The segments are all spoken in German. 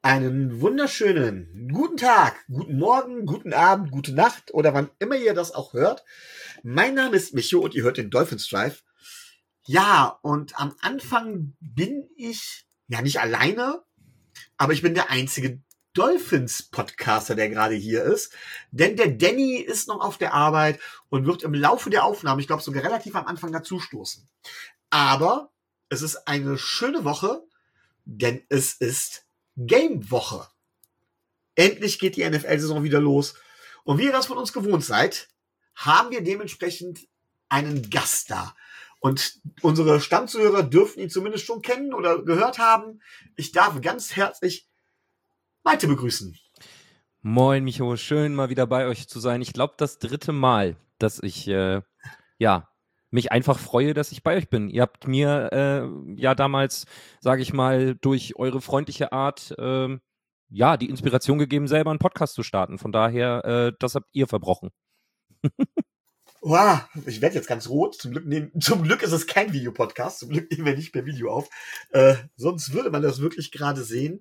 Einen wunderschönen guten Tag, guten Morgen, guten Abend, gute Nacht oder wann immer ihr das auch hört. Mein Name ist Micho und ihr hört den Dolphins Drive. Ja, und am Anfang bin ich ja nicht alleine, aber ich bin der einzige Dolphins-Podcaster, der gerade hier ist. Denn der Danny ist noch auf der Arbeit und wird im Laufe der Aufnahme, ich glaube sogar relativ am Anfang, dazustoßen. Aber es ist eine schöne Woche, denn es ist Game-Woche. Endlich geht die NFL-Saison wieder los. Und wie ihr das von uns gewohnt seid, haben wir dementsprechend einen Gast da. Und unsere Stammzuhörer dürften ihn zumindest schon kennen oder gehört haben. Ich darf ganz herzlich Malte begrüßen. Moin, Micho. Schön, mal wieder bei euch zu sein. Ich glaube, das 3. Mal, dass ich mich einfach freue, dass ich bei euch bin. Ihr habt mir damals, sage ich mal, durch eure freundliche Art die Inspiration gegeben, selber einen Podcast zu starten. Von daher, das habt ihr verbrochen. Wow, ich werde jetzt ganz rot. Zum Glück ist es kein Videopodcast. Zum Glück nehmen wir nicht per Video auf. Sonst würde man das wirklich gerade sehen.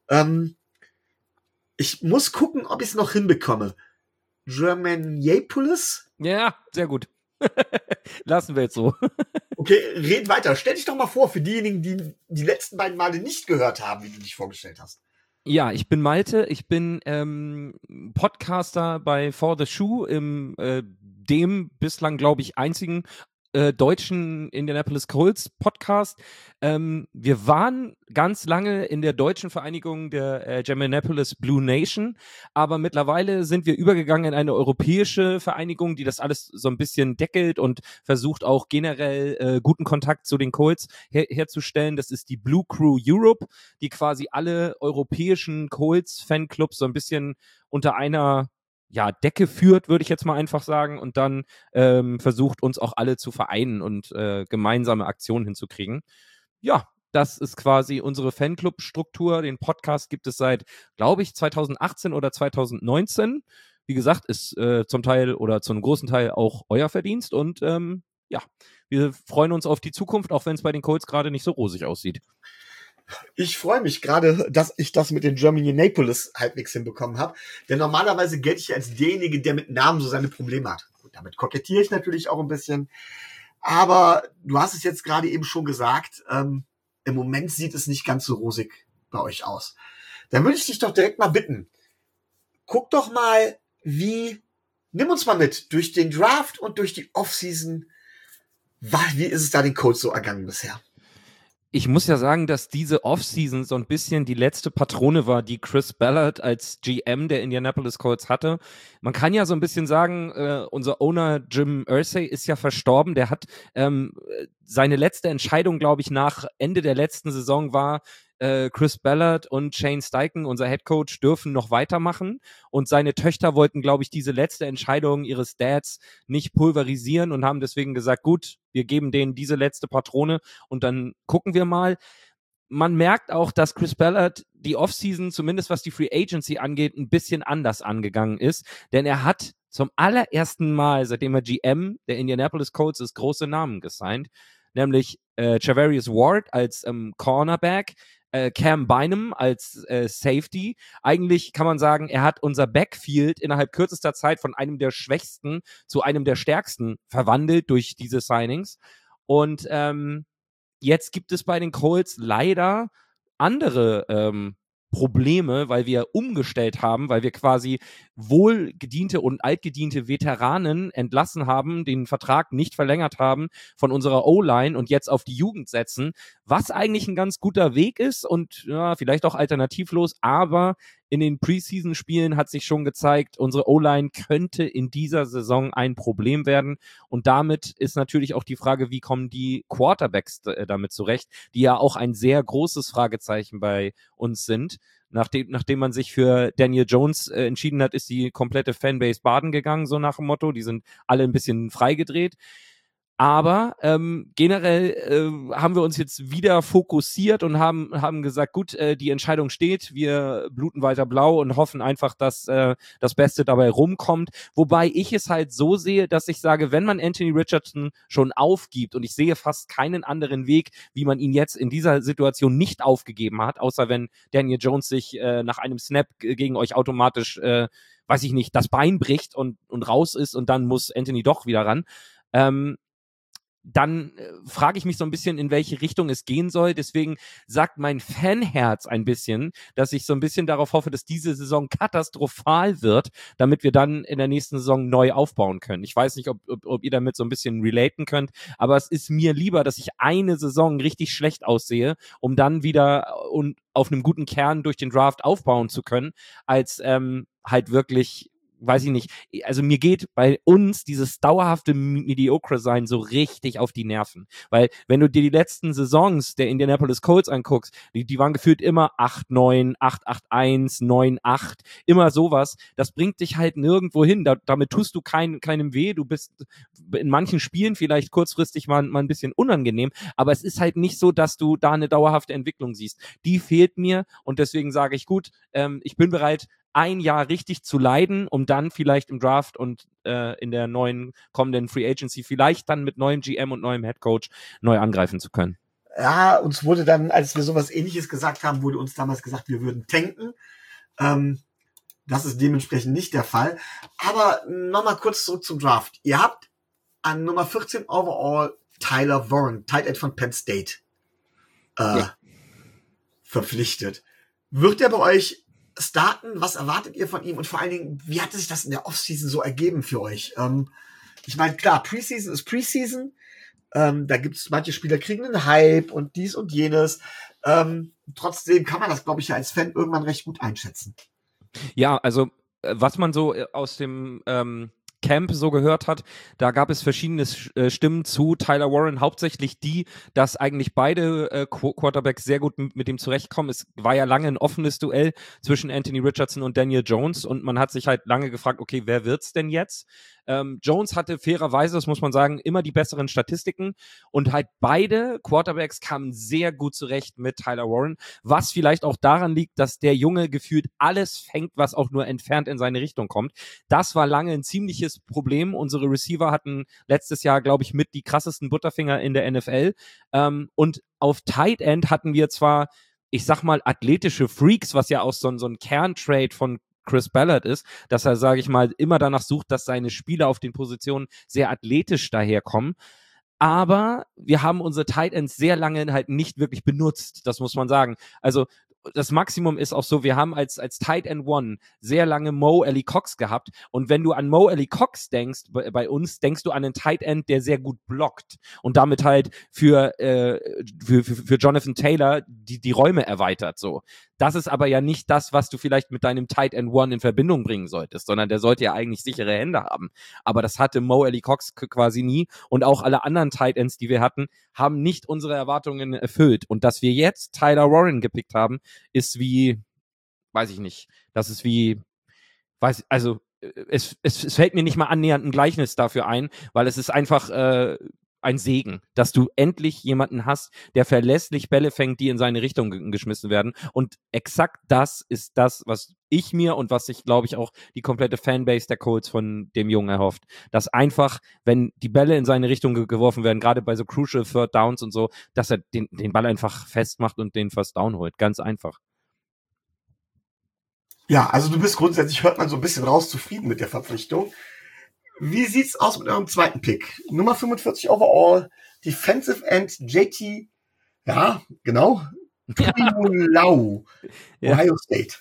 Ich muss gucken, ob ich es noch hinbekomme. Germaniapolis? Ja, sehr gut. Lassen wir jetzt so. Okay, red weiter. Stell dich doch mal vor, für diejenigen, die die letzten beiden Male nicht gehört haben, wie du dich vorgestellt hast. Ja, ich bin Malte. Ich bin Podcaster bei For the Shoe, dem bislang, glaube ich, einzigen deutschen Indianapolis Colts Podcast. Wir waren ganz lange in der deutschen Vereinigung der Germanapolis Blue Nation, aber mittlerweile sind wir übergegangen in eine europäische Vereinigung, die das alles so ein bisschen deckelt und versucht auch generell guten Kontakt zu den Colts herzustellen. Das ist die Blue Crew Europe, die quasi alle europäischen Colts Fanclubs so ein bisschen unter einer Decke führt, würde ich jetzt mal einfach sagen, und dann versucht, uns auch alle zu vereinen und gemeinsame Aktionen hinzukriegen. Ja, das ist quasi unsere Fanclub-Struktur. Den Podcast gibt es seit, glaube ich, 2018 oder 2019. Wie gesagt, ist zum Teil oder zu einem großen Teil auch euer Verdienst und wir freuen uns auf die Zukunft, auch wenn es bei den Colts gerade nicht so rosig aussieht. Ich freue mich gerade, dass ich das mit den Germaniapolis halbwegs hinbekommen habe. Denn normalerweise gelte ich als derjenige, der mit Namen so seine Probleme hat. Gut, damit kokettiere ich natürlich auch ein bisschen. Aber du hast es jetzt gerade eben schon gesagt, im Moment sieht es nicht ganz so rosig bei euch aus. Dann würde ich dich doch direkt mal bitten, guck doch mal, nimm uns mal mit durch den Draft und durch die Offseason. Wie ist es da den Colts so ergangen bisher? Ich muss ja sagen, dass diese Offseason so ein bisschen die letzte Patrone war, die Chris Ballard als GM der Indianapolis Colts hatte. Man kann ja so ein bisschen sagen, unser Owner Jim Irsay ist ja verstorben. Der hat seine letzte Entscheidung, glaube ich, nach Ende der letzten Saison war, Chris Ballard und Shane Steichen, unser Head Coach, dürfen noch weitermachen. Und seine Töchter wollten, glaube ich, diese letzte Entscheidung ihres Dads nicht pulverisieren und haben deswegen gesagt, gut, wir geben denen diese letzte Patrone und dann gucken wir mal. Man merkt auch, dass Chris Ballard die Offseason, zumindest was die Free Agency angeht, ein bisschen anders angegangen ist. Denn er hat zum allerersten Mal, seitdem er GM der Indianapolis Colts ist, große Namen gesigned. Nämlich Charvarius Ward als Cornerback, Cam Bynum als Safety. Eigentlich kann man sagen, er hat unser Backfield innerhalb kürzester Zeit von einem der schwächsten zu einem der stärksten verwandelt durch diese Signings. Und jetzt gibt es bei den Colts leider andere Probleme, weil wir umgestellt haben, weil wir quasi wohlgediente und altgediente Veteranen entlassen haben, den Vertrag nicht verlängert haben von unserer O-Line und jetzt auf die Jugend setzen, was eigentlich ein ganz guter Weg ist und ja, vielleicht auch alternativlos, aber in den Preseason-Spielen hat sich schon gezeigt, unsere O-Line könnte in dieser Saison ein Problem werden und damit ist natürlich auch die Frage, wie kommen die Quarterbacks damit zurecht, die ja auch ein sehr großes Fragezeichen bei uns sind. Nachdem man sich für Daniel Jones entschieden hat, ist die komplette Fanbase baden gegangen, so nach dem Motto. Die sind alle ein bisschen freigedreht. Aber generell haben wir uns jetzt wieder fokussiert und haben gesagt, gut, die Entscheidung steht, wir bluten weiter blau und hoffen einfach, dass das Beste dabei rumkommt. Wobei ich es halt so sehe, dass ich sage, wenn man Anthony Richardson schon aufgibt, und ich sehe fast keinen anderen Weg, wie man ihn jetzt in dieser Situation nicht aufgegeben hat, außer wenn Daniel Jones sich nach einem Snap gegen euch automatisch, weiß ich nicht, das Bein bricht und raus ist und dann muss Anthony doch wieder ran. Dann frage ich mich so ein bisschen, in welche Richtung es gehen soll. Deswegen sagt mein Fanherz ein bisschen, dass ich so ein bisschen darauf hoffe, dass diese Saison katastrophal wird, damit wir dann in der nächsten Saison neu aufbauen können. Ich weiß nicht, ob ihr damit so ein bisschen relaten könnt, aber es ist mir lieber, dass ich eine Saison richtig schlecht aussehe, um dann wieder und auf einem guten Kern durch den Draft aufbauen zu können, als halt wirklich, weiß ich nicht, also mir geht bei uns dieses dauerhafte Mediocre-Sein so richtig auf die Nerven. Weil wenn du dir die letzten Saisons der Indianapolis Colts anguckst, die waren gefühlt immer 8-9, 8-8-1, 9-8, immer sowas. Das bringt dich halt nirgendwo hin. Damit tust du keinem weh. Du bist in manchen Spielen vielleicht kurzfristig mal ein bisschen unangenehm, aber es ist halt nicht so, dass du da eine dauerhafte Entwicklung siehst. Die fehlt mir und deswegen sage ich, gut, ich bin bereit, ein Jahr richtig zu leiden, um dann vielleicht im Draft und in der neuen kommenden Free Agency vielleicht dann mit neuem GM und neuem Head Coach neu angreifen zu können. Ja, uns wurde dann, als wir sowas Ähnliches gesagt haben, wurde uns damals gesagt, wir würden tanken. Das ist dementsprechend nicht der Fall. Aber nochmal kurz zurück zum Draft. Ihr habt an Nummer 14 overall Tyler Warren, Tight End von Penn State, verpflichtet. Wird er bei euch starten? Was erwartet ihr von ihm? Und vor allen Dingen, wie hat sich das in der Offseason so ergeben für euch? Ich meine, klar, Preseason ist Preseason. Da gibt es, manche Spieler kriegen einen Hype und dies und jenes. Trotzdem kann man das, glaube ich, ja als Fan irgendwann recht gut einschätzen. Ja, also was man so aus dem Camp so gehört hat, da gab es verschiedene Stimmen zu Tyler Warren, hauptsächlich die, dass eigentlich beide Quarterbacks sehr gut mit ihm zurechtkommen. Es war ja lange ein offenes Duell zwischen Anthony Richardson und Daniel Jones und man hat sich halt lange gefragt, okay, wer wird's denn jetzt? Jones hatte fairerweise, das muss man sagen, immer die besseren Statistiken und halt beide Quarterbacks kamen sehr gut zurecht mit Tyler Warren, was vielleicht auch daran liegt, dass der Junge gefühlt alles fängt, was auch nur entfernt in seine Richtung kommt. Das war lange ein ziemliches Problem. Unsere Receiver hatten letztes Jahr, glaube ich, mit die krassesten Butterfinger in der NFL. Und auf Tight End hatten wir zwar, ich sag mal, athletische Freaks, was ja auch so ein Kerntrade von Chris Ballard ist, dass er, sage ich mal, immer danach sucht, dass seine Spieler auf den Positionen sehr athletisch daherkommen. Aber wir haben unsere Tight Ends sehr lange halt nicht wirklich benutzt, das muss man sagen. Also das Maximum ist auch so, wir haben als Tight End One sehr lange Mo Alie-Cox gehabt und wenn du an Mo Alie-Cox denkst, bei uns, denkst du an einen Tight End, der sehr gut blockt und damit halt für Jonathan Taylor die Räume erweitert, so. Das ist aber ja nicht das, was du vielleicht mit deinem Tight End One in Verbindung bringen solltest, sondern der sollte ja eigentlich sichere Hände haben. Aber das hatte Mo Alie-Cox quasi nie und auch alle anderen Tight Ends, die wir hatten, haben nicht unsere Erwartungen erfüllt. Und dass wir jetzt Tyler Warren gepickt haben, ist wie, weiß ich nicht, das ist wie, es fällt mir nicht mal annähernd ein Gleichnis dafür ein, weil es ist einfach ein Segen, dass du endlich jemanden hast, der verlässlich Bälle fängt, die in seine Richtung geschmissen werden. Und exakt das ist das, was ich mir und was sich, glaube ich, auch die komplette Fanbase der Colts von dem Jungen erhofft. Dass einfach, wenn die Bälle in seine Richtung geworfen werden, gerade bei so Crucial Third Downs und so, dass er den Ball einfach festmacht und den First Down holt. Ganz einfach. Ja, also du bist grundsätzlich, hört man so ein bisschen raus, zufrieden mit der Verpflichtung. Wie sieht's aus mit eurem zweiten Pick? Nummer 45 overall, Defensive End JT, ja, genau, Tuimoloau, Ohio State.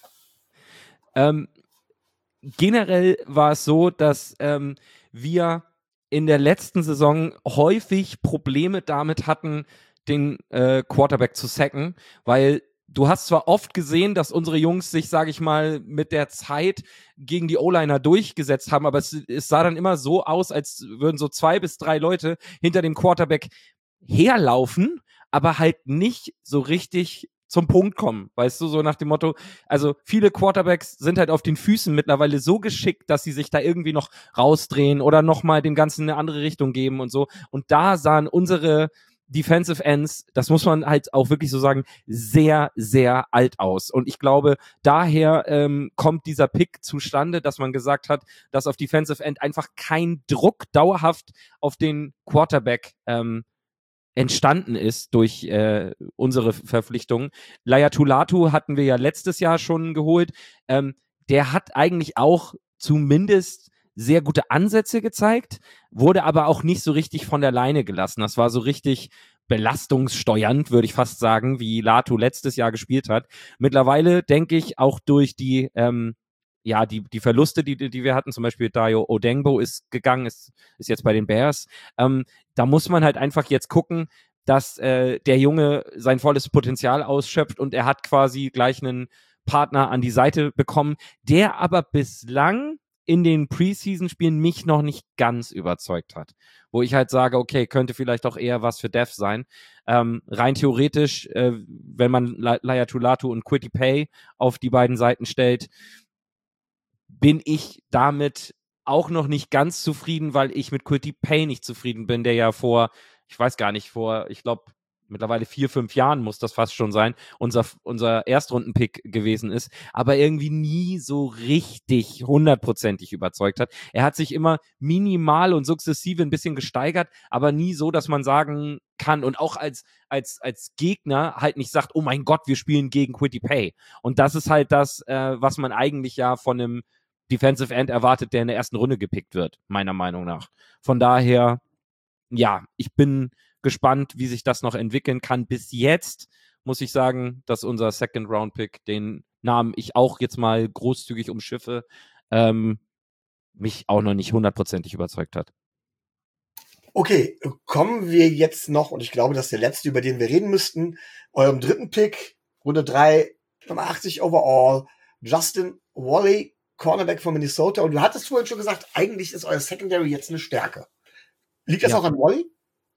Generell war es so, dass wir in der letzten Saison häufig Probleme damit hatten, den Quarterback zu sacken, weil du hast zwar oft gesehen, dass unsere Jungs sich, sage ich mal, mit der Zeit gegen die O-Liner durchgesetzt haben, aber es sah dann immer so aus, als würden so 2 bis 3 Leute hinter dem Quarterback herlaufen, aber halt nicht so richtig zum Punkt kommen, weißt du, so nach dem Motto, also viele Quarterbacks sind halt auf den Füßen mittlerweile so geschickt, dass sie sich da irgendwie noch rausdrehen oder nochmal dem Ganzen eine andere Richtung geben und so. Und da sahen unsere Defensive Ends, das muss man halt auch wirklich so sagen, sehr, sehr alt aus. Und ich glaube, daher kommt dieser Pick zustande, dass man gesagt hat, dass auf Defensive End einfach kein Druck dauerhaft auf den Quarterback entstanden ist durch unsere Verpflichtungen. Laya Tulatu hatten wir ja letztes Jahr schon geholt. Der hat eigentlich auch zumindest sehr gute Ansätze gezeigt, wurde aber auch nicht so richtig von der Leine gelassen. Das war so richtig belastungssteuernd, würde ich fast sagen, wie Latu letztes Jahr gespielt hat. Mittlerweile denke ich auch durch die die Verluste, die wir hatten, zum Beispiel Dayo Odengbo ist gegangen, ist jetzt bei den Bears. Da muss man halt einfach jetzt gucken, dass der Junge sein volles Potenzial ausschöpft und er hat quasi gleich einen Partner an die Seite bekommen, der aber bislang in den Preseason-Spielen mich noch nicht ganz überzeugt hat. Wo ich halt sage, okay, könnte vielleicht auch eher was für Dev sein. Rein theoretisch, wenn man Laya Tulatu und Kwity Paye auf die beiden Seiten stellt, bin ich damit auch noch nicht ganz zufrieden, weil ich mit Kwity Paye nicht zufrieden bin, der ja ich glaube, mittlerweile 4, 5 Jahren muss das fast schon sein, unser Erstrundenpick gewesen ist, aber irgendwie nie so richtig 100%ig überzeugt hat. Er hat sich immer minimal und sukzessive ein bisschen gesteigert, aber nie so, dass man sagen kann und auch als Gegner halt nicht sagt, oh mein Gott, wir spielen gegen Kwity Paye. Und das ist halt das, was man eigentlich ja von einem Defensive End erwartet, der in der ersten Runde gepickt wird, meiner Meinung nach. Von daher, ja, ich bin gespannt, wie sich das noch entwickeln kann. Bis jetzt muss ich sagen, dass unser Second-Round-Pick, den Namen ich auch jetzt mal großzügig umschiffe, mich auch noch nicht 100%ig überzeugt hat. Okay, kommen wir jetzt noch, und ich glaube, das ist der letzte, über den wir reden müssten, eurem dritten Pick, Runde 3, Nummer 80 overall, Justin Wally, Cornerback von Minnesota. Und du hattest vorhin schon gesagt, eigentlich ist euer Secondary jetzt eine Stärke. Liegt das auch an Wally?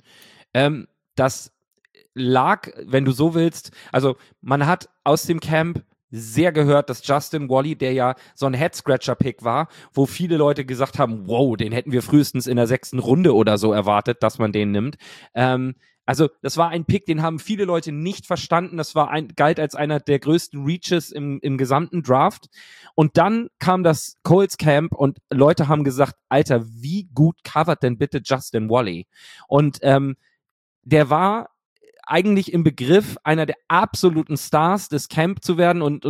Das lag, wenn du so willst, also man hat aus dem Camp sehr gehört, dass Justin Wally, der ja so ein Head-Scratcher-Pick war, wo viele Leute gesagt haben, wow, den hätten wir frühestens in der 6. Runde oder so erwartet, dass man den nimmt. Also das war ein Pick, den haben viele Leute nicht verstanden. Das galt als einer der größten Reaches im gesamten Draft. Und dann kam das Colts Camp und Leute haben gesagt, Alter, wie gut covert denn bitte Justin Wally? Und der war eigentlich im Begriff, einer der absoluten Stars des Camp zu werden und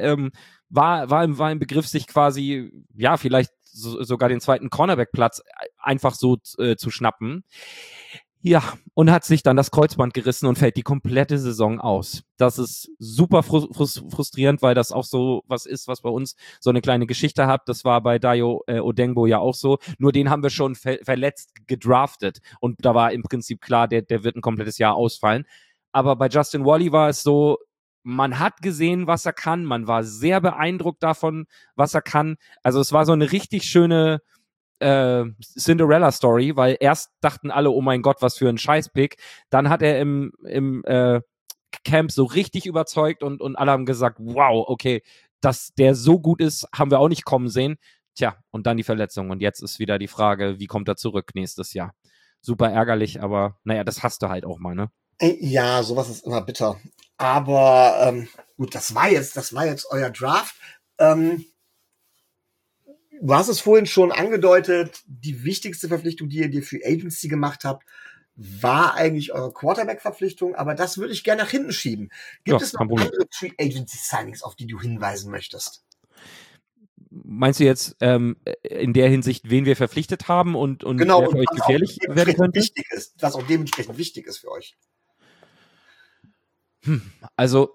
war im Begriff, sich quasi, ja, vielleicht sogar den zweiten Cornerback-Platz einfach so zu schnappen. Ja, und hat sich dann das Kreuzband gerissen und fällt die komplette Saison aus. Das ist super frustrierend, weil das auch so was ist, was bei uns so eine kleine Geschichte hat. Das war bei Dayo Odengbo ja auch so. Nur den haben wir schon verletzt gedraftet. Und da war im Prinzip klar, der wird ein komplettes Jahr ausfallen. Aber bei Justin Wally war es so, man hat gesehen, was er kann. Man war sehr beeindruckt davon, was er kann. Also es war so eine richtig schöne Cinderella-Story, weil erst dachten alle, oh mein Gott, was für ein Scheißpick. Dann hat er im Camp so richtig überzeugt und alle haben gesagt, wow, okay, dass der so gut ist, haben wir auch nicht kommen sehen. Tja, und dann die Verletzung. Und jetzt ist wieder die Frage, wie kommt er zurück nächstes Jahr? Super ärgerlich, aber naja, das hast du halt auch mal, ne? Ja, sowas ist immer bitter. Aber gut, das war jetzt euer Draft. Du hast es vorhin schon angedeutet, die wichtigste Verpflichtung, die ihr dir für Agency gemacht habt, war eigentlich eure Quarterback-Verpflichtung, aber das würde ich gerne nach hinten schieben. Gibt es noch andere Free Agency Signings, auf die du hinweisen möchtest? Meinst du jetzt in der Hinsicht, wen wir verpflichtet haben und genau, wer für euch gefährlich werden könnte? Was auch dementsprechend wichtig ist für euch. Also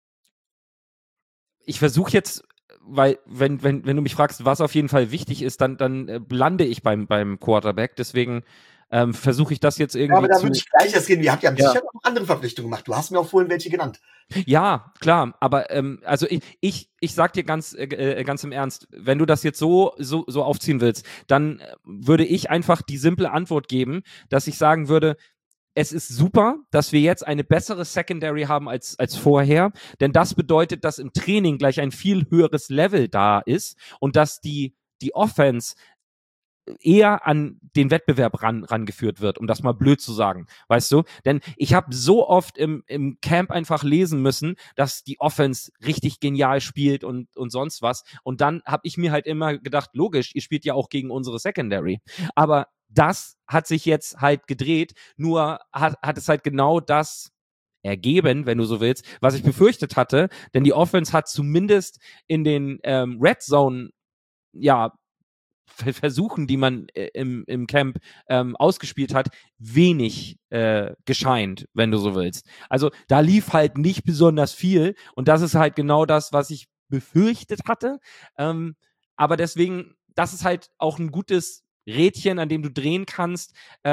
ich versuche jetzt, weil wenn du mich fragst, was auf jeden Fall wichtig ist, dann lande ich beim Quarterback. Deswegen versuche ich das jetzt irgendwie aber da würde ich gleich erst reden. Ihr habt ja sicher noch andere Verpflichtungen gemacht. Du hast mir auch vorhin welche genannt. Ja, klar. Aber also ich sag dir ganz im Ernst, wenn du das jetzt so aufziehen willst, dann würde ich einfach die simple Antwort geben, dass ich sagen würde, es ist super, dass wir jetzt eine bessere Secondary haben als vorher, denn das bedeutet, dass im Training gleich ein viel höheres Level da ist und dass die Offense eher an den Wettbewerb rangeführt wird, um das mal blöd zu sagen, weißt du? Denn ich habe so oft im Camp einfach lesen müssen, dass die Offense richtig genial spielt und sonst was. Und dann habe ich mir halt immer gedacht, logisch, ihr spielt ja auch gegen unsere Secondary. Aber das hat sich jetzt halt gedreht, nur hat es halt genau das ergeben, wenn du so willst, was ich befürchtet hatte, denn die Offense hat zumindest in den Red Zone, ja, Versuchen, die man im Camp ausgespielt hat, wenig gescheint, wenn du so willst. Also da lief halt nicht besonders viel und das ist halt genau das, was ich befürchtet hatte. Aber deswegen, das ist halt auch ein gutes Rädchen, an dem du drehen kannst,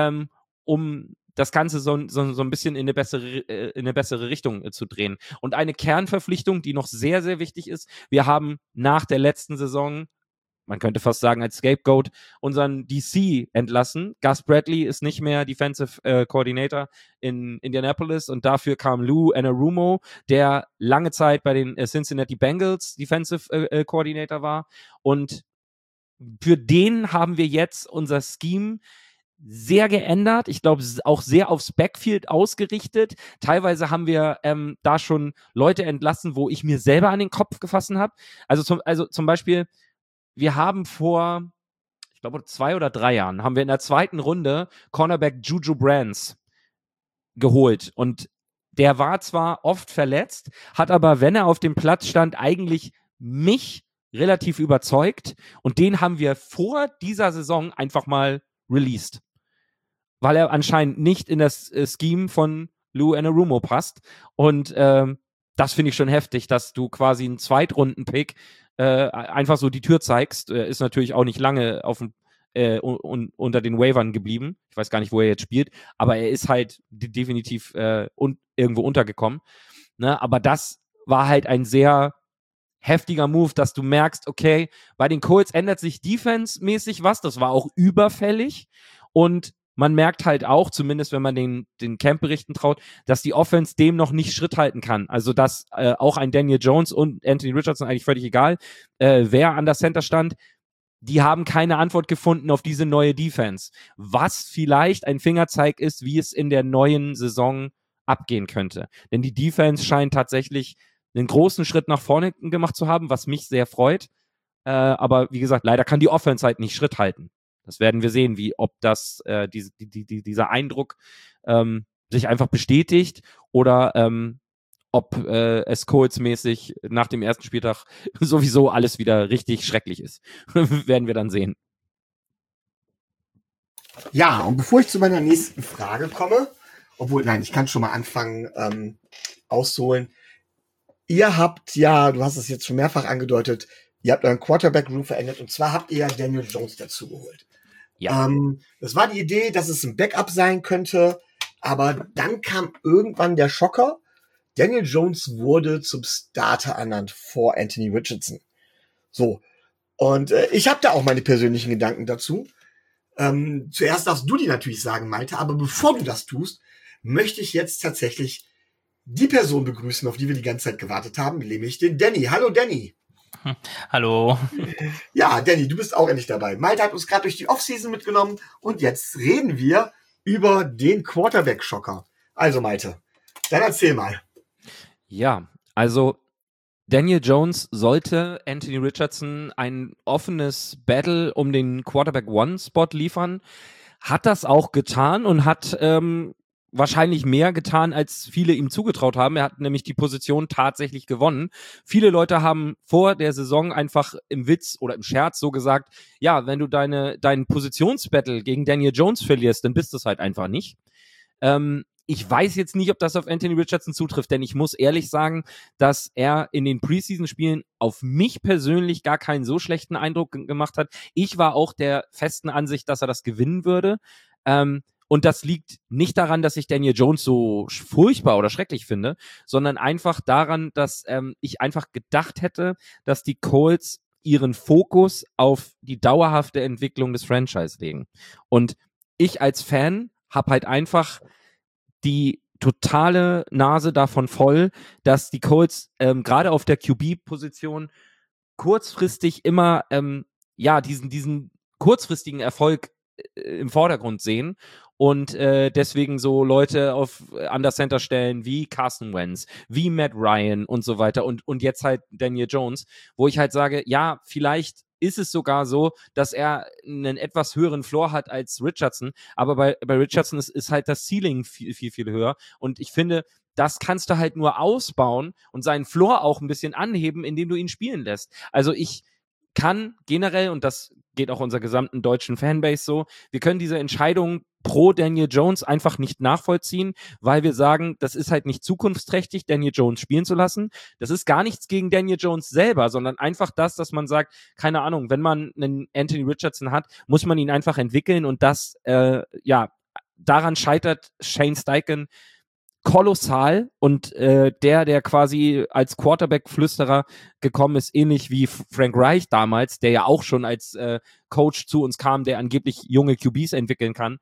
um das Ganze so ein bisschen in eine bessere Richtung zu drehen. Und eine Kernverpflichtung, die noch sehr, sehr wichtig ist, wir haben nach der letzten Saison, man könnte fast sagen als Scapegoat, unseren DC entlassen. Gus Bradley ist nicht mehr Defensive Coordinator in Indianapolis und dafür kam Lou Anarumo, der lange Zeit bei den Cincinnati Bengals Defensive Coordinator war, und für den haben wir jetzt unser Scheme sehr geändert. Ich glaube, auch sehr aufs Backfield ausgerichtet. Teilweise haben wir da schon Leute entlassen, wo ich mir selber an den Kopf gefasst habe. Also zum Beispiel, wir haben vor, ich glaube, 2 oder 3 Jahren, haben wir in der 2. Runde Cornerback Juju Brands geholt. Und der war zwar oft verletzt, hat aber, wenn er auf dem Platz stand, eigentlich mich relativ überzeugt. Und den haben wir vor dieser Saison einfach mal released, weil er anscheinend nicht in das Scheme von Lou Anarumo passt. Und das finde ich schon heftig, dass du quasi einen Zweitrunden-Pick einfach so die Tür zeigst. Ist natürlich auch nicht lange unter den Waivern geblieben. Ich weiß gar nicht, wo er jetzt spielt, aber er ist halt definitiv irgendwo untergekommen. Ne? Aber das war halt ein sehr heftiger Move, dass du merkst, okay, bei den Colts ändert sich defense-mäßig was. Das war auch überfällig. Und man merkt halt auch, zumindest wenn man den Camp-Berichten traut, dass die Offense dem noch nicht Schritt halten kann. Also dass auch ein Daniel Jones und Anthony Richardson, eigentlich völlig egal, wer an der Center stand, die haben keine Antwort gefunden auf diese neue Defense. Was vielleicht ein Fingerzeig ist, wie es in der neuen Saison abgehen könnte. Denn die Defense scheint tatsächlich einen großen Schritt nach vorne gemacht zu haben, was mich sehr freut. Aber wie gesagt, leider kann die Offense halt nicht Schritt halten. Das werden wir sehen, ob das dieser Eindruck sich einfach bestätigt oder ob es Colts-mäßig nach dem ersten Spieltag sowieso alles wieder richtig schrecklich ist. Werden wir dann sehen. Ja, und bevor ich zu meiner nächsten Frage komme, nein, ich kann schon mal anfangen auszuholen. Ihr habt ja, du hast es jetzt schon mehrfach angedeutet, ihr habt euren Quarterback-Room verändert und zwar habt ihr ja Daniel Jones dazu geholt. Ja. Das war die Idee, dass es ein Backup sein könnte, aber dann kam irgendwann der Schocker. Daniel Jones wurde zum Starter ernannt vor Anthony Richardson. So, und ich habe da auch meine persönlichen Gedanken dazu. Zuerst darfst du die natürlich sagen, Malte, aber bevor du das tust, möchte ich jetzt tatsächlich die Person begrüßen, auf die wir die ganze Zeit gewartet haben, nämlich den Danny. Hallo Danny. Hallo. Ja, Danny, du bist auch endlich dabei. Malte hat uns gerade durch die Offseason mitgenommen und jetzt reden wir über den Quarterback-Schocker. Also Malte, dann erzähl mal. Ja, also Daniel Jones sollte Anthony Richardson ein offenes Battle um den Quarterback-One-Spot liefern, hat das auch getan und hat wahrscheinlich mehr getan, als viele ihm zugetraut haben. Er hat nämlich die Position tatsächlich gewonnen. Viele Leute haben vor der Saison einfach im Witz oder im Scherz so gesagt, ja, wenn du deinen Positionsbattle gegen Daniel Jones verlierst, dann bist du es halt einfach nicht. Ich weiß jetzt nicht, ob das auf Anthony Richardson zutrifft, denn ich muss ehrlich sagen, dass er in den Preseason-Spielen auf mich persönlich gar keinen so schlechten Eindruck gemacht hat. Ich war auch der festen Ansicht, dass er das gewinnen würde. Und das liegt nicht daran, dass ich Daniel Jones so furchtbar oder schrecklich finde, sondern einfach daran, dass ich einfach gedacht hätte, dass die Colts ihren Fokus auf die dauerhafte Entwicklung des Franchise legen. Und ich als Fan habe halt einfach die totale Nase davon voll, dass die Colts gerade auf der QB-Position kurzfristig immer diesen kurzfristigen Erfolg im Vordergrund sehen und deswegen so Leute auf Under Center stellen wie Carson Wentz, wie Matt Ryan und so weiter und jetzt halt Daniel Jones, wo ich halt sage, ja, vielleicht ist es sogar so, dass er einen etwas höheren Floor hat als Richardson, aber bei Richardson ist halt das Ceiling viel, viel, viel höher und ich finde, das kannst du halt nur ausbauen und seinen Floor auch ein bisschen anheben, indem du ihn spielen lässt. Also ich kann generell, und das geht auch unserer gesamten deutschen Fanbase so, wir können diese Entscheidung pro Daniel Jones einfach nicht nachvollziehen, weil wir sagen, das ist halt nicht zukunftsträchtig, Daniel Jones spielen zu lassen. Das ist gar nichts gegen Daniel Jones selber, sondern einfach das, dass man sagt, keine Ahnung, wenn man einen Anthony Richardson hat, muss man ihn einfach entwickeln und das, daran scheitert Shane Steichen kolossal und der quasi als Quarterback-Flüsterer gekommen ist, ähnlich wie Frank Reich damals, der ja auch schon als Coach zu uns kam, der angeblich junge QBs entwickeln kann.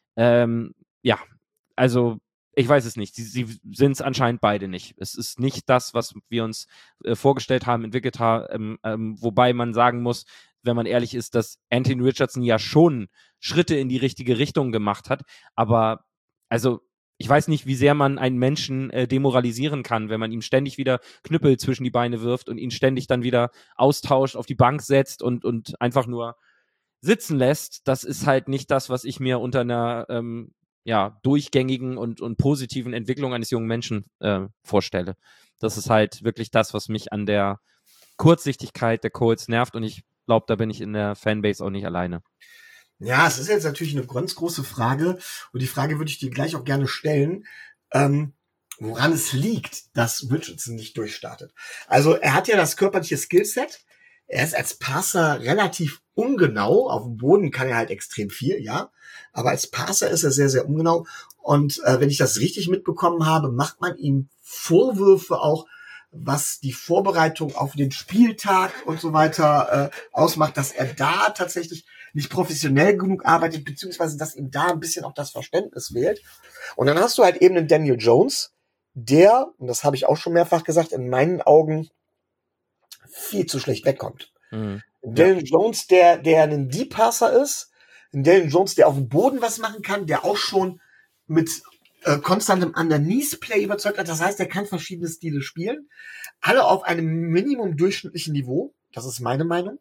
Ja, also ich weiß es nicht. Sie sind es anscheinend beide nicht. Es ist nicht das, was wir uns vorgestellt haben, entwickelt haben, wobei man sagen muss, wenn man ehrlich ist, dass Anthony Richardson ja schon Schritte in die richtige Richtung gemacht hat, aber also ich weiß nicht, wie sehr man einen Menschen demoralisieren kann, wenn man ihm ständig wieder Knüppel zwischen die Beine wirft und ihn ständig dann wieder austauscht, auf die Bank setzt und einfach nur sitzen lässt. Das ist halt nicht das, was ich mir unter einer durchgängigen und positiven Entwicklung eines jungen Menschen vorstelle. Das ist halt wirklich das, was mich an der Kurzsichtigkeit der Colts nervt und ich glaube, da bin ich in der Fanbase auch nicht alleine. Ja, es ist jetzt natürlich eine ganz große Frage und die Frage würde ich dir gleich auch gerne stellen, woran es liegt, dass Richardson nicht durchstartet. Also er hat ja das körperliche Skillset, er ist als Passer relativ ungenau, auf dem Boden kann er halt extrem viel, ja, aber als Passer ist er sehr, sehr ungenau und wenn ich das richtig mitbekommen habe, macht man ihm Vorwürfe auch, was die Vorbereitung auf den Spieltag und so weiter ausmacht, dass er da tatsächlich nicht professionell genug arbeitet, beziehungsweise dass ihm da ein bisschen auch das Verständnis fehlt. Und dann hast du halt eben einen Daniel Jones, der, und das habe ich auch schon mehrfach gesagt, in meinen Augen viel zu schlecht wegkommt. Mhm. Daniel Jones, der ein Deep Passer ist, ein Daniel Jones, der auf dem Boden was machen kann, der auch schon mit konstantem Underneath-Play überzeugt hat. Das heißt, er kann verschiedene Stile spielen. Alle auf einem Minimum durchschnittlichen Niveau. Das ist meine Meinung.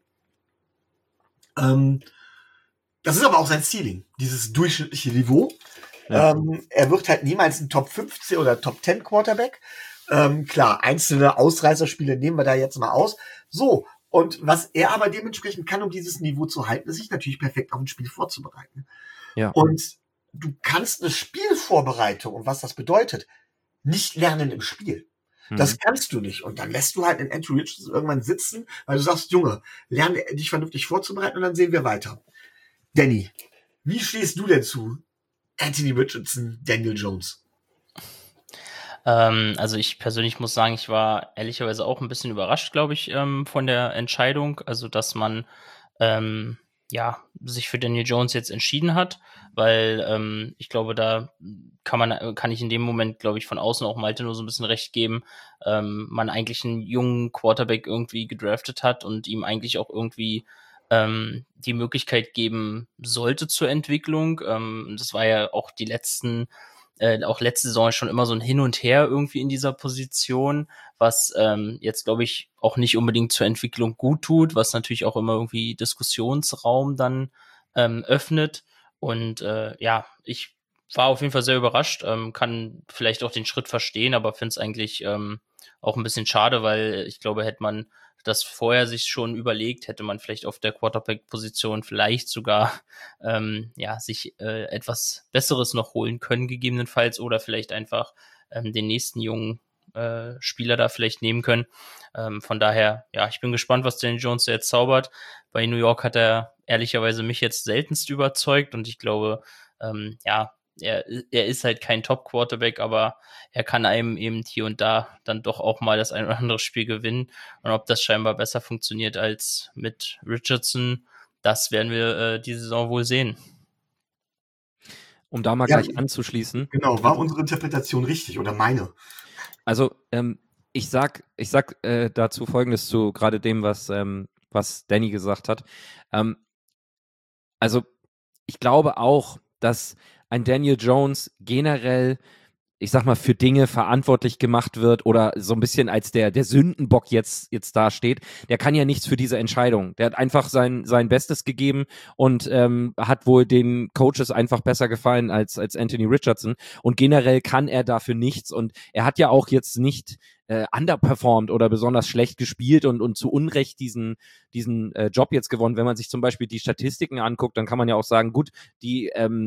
Das ist aber auch sein Ceiling, dieses durchschnittliche Niveau. Ja. Er wird halt niemals ein Top 15 oder Top 10 Quarterback. Klar, einzelne Ausreißerspiele nehmen wir da jetzt mal aus. So, und was er aber dementsprechend kann, um dieses Niveau zu halten, ist sich natürlich perfekt auf ein Spiel vorzubereiten. Ja. Und du kannst eine Spielvorbereitung und was das bedeutet, nicht lernen im Spiel. Das kannst du nicht. Und dann lässt du halt in Anthony Richardson irgendwann sitzen, weil du sagst, Junge, lerne dich vernünftig vorzubereiten und dann sehen wir weiter. Danny, wie stehst du denn zu Anthony Richardson, Daniel Jones? Also ich persönlich muss sagen, ich war ehrlicherweise auch ein bisschen überrascht, glaube ich, von der Entscheidung. Also dass man sich für Daniel Jones jetzt entschieden hat, weil ich glaube, da kann ich in dem Moment, glaube ich, von außen auch Malte nur so ein bisschen recht geben, man eigentlich einen jungen Quarterback irgendwie gedraftet hat und ihm eigentlich auch irgendwie die Möglichkeit geben sollte zur Entwicklung. Das war ja auch auch letzte Saison schon immer so ein Hin und Her irgendwie in dieser Position, was jetzt, glaube ich, auch nicht unbedingt zur Entwicklung gut tut, was natürlich auch immer irgendwie Diskussionsraum dann öffnet. Und ich war auf jeden Fall sehr überrascht, kann vielleicht auch den Schritt verstehen, aber finde es eigentlich auch ein bisschen schade, weil ich glaube, hätte man das vorher sich schon überlegt, hätte man vielleicht auf der Quarterback-Position vielleicht sogar sich etwas Besseres noch holen können, gegebenenfalls, oder vielleicht einfach den nächsten jungen Spieler da vielleicht nehmen können. Von daher, ja, ich bin gespannt, was Daniel Jones jetzt zaubert. Bei New York hat er ehrlicherweise mich jetzt seltenst überzeugt und ich glaube, er ist halt kein Top-Quarterback, aber er kann einem eben hier und da dann doch auch mal das ein oder andere Spiel gewinnen. Und ob das scheinbar besser funktioniert als mit Richardson, das werden wir diese Saison wohl sehen. Um da mal gleich anzuschließen. Genau, war unsere Interpretation richtig oder meine? Also, ich sag dazu Folgendes zu gerade dem, was Danny gesagt hat. Also, ich glaube auch, dass ein Daniel Jones generell, ich sag mal, für Dinge verantwortlich gemacht wird oder so ein bisschen als der Sündenbock jetzt dasteht. Der kann ja nichts für diese Entscheidung. Der hat einfach sein Bestes gegeben und hat wohl den Coaches einfach besser gefallen als Anthony Richardson. Und generell kann er dafür nichts. Und er hat ja auch jetzt nicht underperformed oder besonders schlecht gespielt und zu Unrecht diesen Job jetzt gewonnen. Wenn man sich zum Beispiel die Statistiken anguckt, dann kann man ja auch sagen, gut, die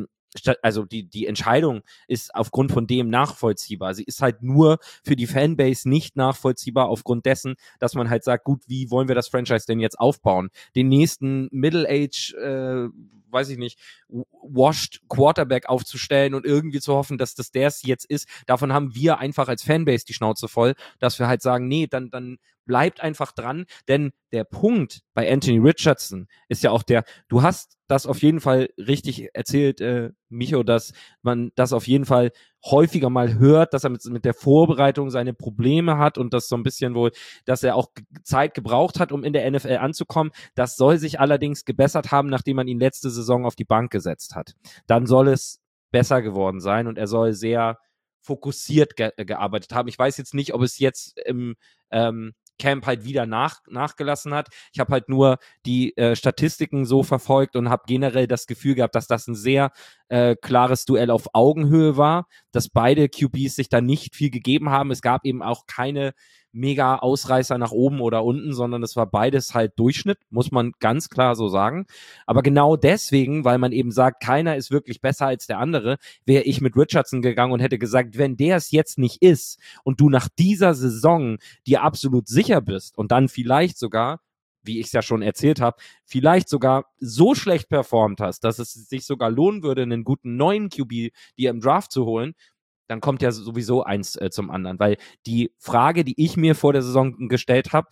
Entscheidung ist aufgrund von dem nachvollziehbar. Sie ist halt nur für die Fanbase nicht nachvollziehbar aufgrund dessen, dass man halt sagt, gut, wie wollen wir das Franchise denn jetzt aufbauen? Den nächsten Middle-Age, weiß ich nicht, washed Quarterback aufzustellen und irgendwie zu hoffen, dass das der es jetzt ist. Davon haben wir einfach als Fanbase die Schnauze voll, dass wir halt sagen, nee, dann bleibt einfach dran, denn der Punkt bei Anthony Richardson ist ja auch du hast das auf jeden Fall richtig erzählt, Micho, dass man das auf jeden Fall häufiger mal hört, dass er mit der Vorbereitung seine Probleme hat und das so ein bisschen wohl, dass er auch Zeit gebraucht hat, um in der NFL anzukommen. Das soll sich allerdings gebessert haben, nachdem man ihn letzte Saison auf die Bank gesetzt hat. Dann soll es besser geworden sein und er soll sehr fokussiert gearbeitet haben. Ich weiß jetzt nicht, ob es jetzt im Camp halt wieder nachgelassen hat. Ich habe halt nur die Statistiken so verfolgt und habe generell das Gefühl gehabt, dass das ein sehr klares Duell auf Augenhöhe war, dass beide QBs sich da nicht viel gegeben haben. Es gab eben auch keine mega Ausreißer nach oben oder unten, sondern es war beides halt Durchschnitt, muss man ganz klar so sagen. Aber genau deswegen, weil man eben sagt, keiner ist wirklich besser als der andere, wäre ich mit Richardson gegangen und hätte gesagt, wenn der es jetzt nicht ist und du nach dieser Saison dir absolut sicher bist und dann vielleicht sogar, wie ich es ja schon erzählt habe, vielleicht sogar so schlecht performt hast, dass es sich sogar lohnen würde, einen guten neuen QB dir im Draft zu holen, dann kommt ja sowieso eins zum anderen. Weil die Frage, die ich mir vor der Saison gestellt habe,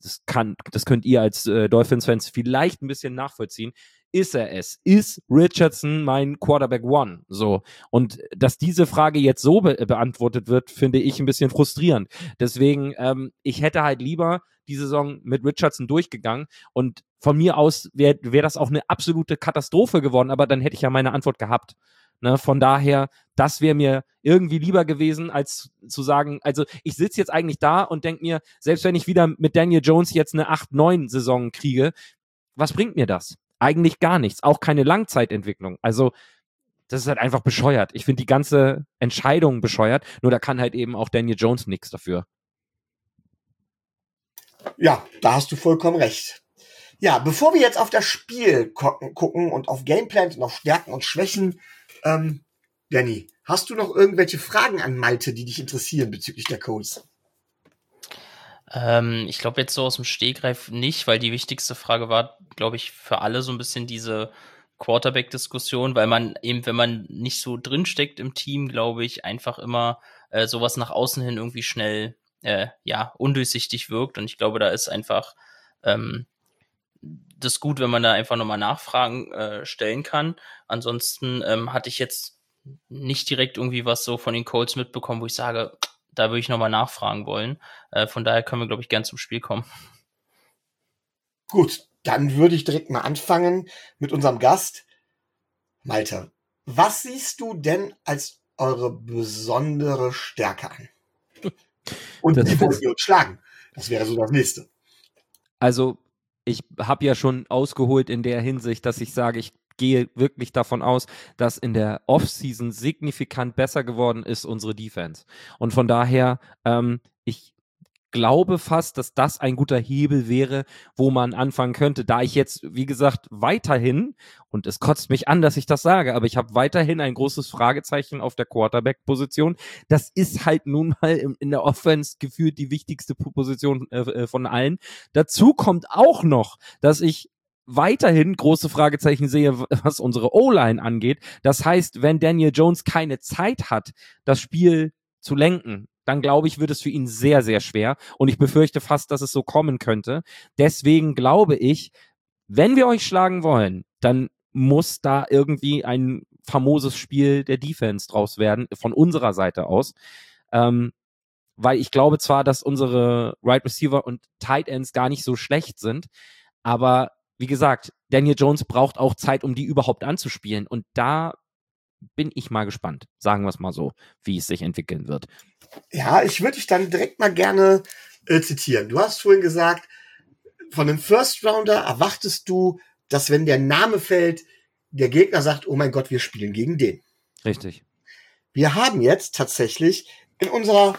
das könnt ihr als Dolphins-Fans vielleicht ein bisschen nachvollziehen, ist er es? Ist Richardson mein Quarterback One? So. Und dass diese Frage jetzt so beantwortet wird, finde ich ein bisschen frustrierend. Deswegen, ich hätte halt lieber die Saison mit Richardson durchgegangen und von mir aus wäre das auch eine absolute Katastrophe geworden, aber dann hätte ich ja meine Antwort gehabt. Ne, von daher, das wäre mir irgendwie lieber gewesen, als zu sagen, also ich sitze jetzt eigentlich da und denke mir, selbst wenn ich wieder mit Daniel Jones jetzt eine 8-9-Saison kriege, was bringt mir das? Eigentlich gar nichts, auch keine Langzeitentwicklung. Also das ist halt einfach bescheuert. Ich finde die ganze Entscheidung bescheuert, nur da kann halt eben auch Daniel Jones nichts dafür. Ja, da hast du vollkommen recht. Ja, bevor wir jetzt auf das Spiel gucken und auf Gameplan und auf Stärken und Schwächen, Danny, hast du noch irgendwelche Fragen an Malte, die dich interessieren bezüglich der Colts? Ich glaube jetzt so aus dem Stegreif nicht, weil die wichtigste Frage war, glaube ich, für alle so ein bisschen diese Quarterback-Diskussion, weil man eben, wenn man nicht so drinsteckt im Team, glaube ich, einfach immer sowas nach außen hin irgendwie schnell undurchsichtig wirkt. Und ich glaube, da ist einfach das gut, wenn man da einfach nochmal Nachfragen stellen kann. Ansonsten hatte ich jetzt nicht direkt irgendwie was so von den Colts mitbekommen, wo ich sage, da würde ich nochmal nachfragen wollen. Von daher können wir, glaube ich, gern zum Spiel kommen. Gut, dann würde ich direkt mal anfangen mit unserem Gast. Malte, was siehst du denn als eure besondere Stärke an? Und wie wollt ihr uns schlagen? Das wäre so das Nächste. Also, ich habe ja schon ausgeholt in der Hinsicht, dass ich sage, ich gehe wirklich davon aus, dass in der Offseason signifikant besser geworden ist unsere Defense. Und von daher, ich glaube fast, dass das ein guter Hebel wäre, wo man anfangen könnte. Da ich jetzt, wie gesagt, weiterhin, und es kotzt mich an, dass ich das sage, aber ich habe weiterhin ein großes Fragezeichen auf der Quarterback-Position. Das ist halt nun mal in der Offense gefühlt die wichtigste Position von allen. Dazu kommt auch noch, dass ich weiterhin große Fragezeichen sehe, was unsere O-Line angeht. Das heißt, wenn Daniel Jones keine Zeit hat, das Spiel zu lenken, dann glaube ich, wird es für ihn sehr, sehr schwer. Und ich befürchte fast, dass es so kommen könnte. Deswegen glaube ich, wenn wir euch schlagen wollen, dann muss da irgendwie ein famoses Spiel der Defense draus werden, von unserer Seite aus. Weil ich glaube zwar, dass unsere Right Receiver und Tight Ends gar nicht so schlecht sind, aber wie gesagt, Daniel Jones braucht auch Zeit, um die überhaupt anzuspielen. Und da bin ich mal gespannt, sagen wir es mal so, wie es sich entwickeln wird. Ja, ich würde dich dann direkt mal gerne zitieren. Du hast vorhin gesagt, von einem First Rounder erwartest du, dass wenn der Name fällt, der Gegner sagt, oh mein Gott, wir spielen gegen den. Richtig. Wir haben jetzt tatsächlich in unserem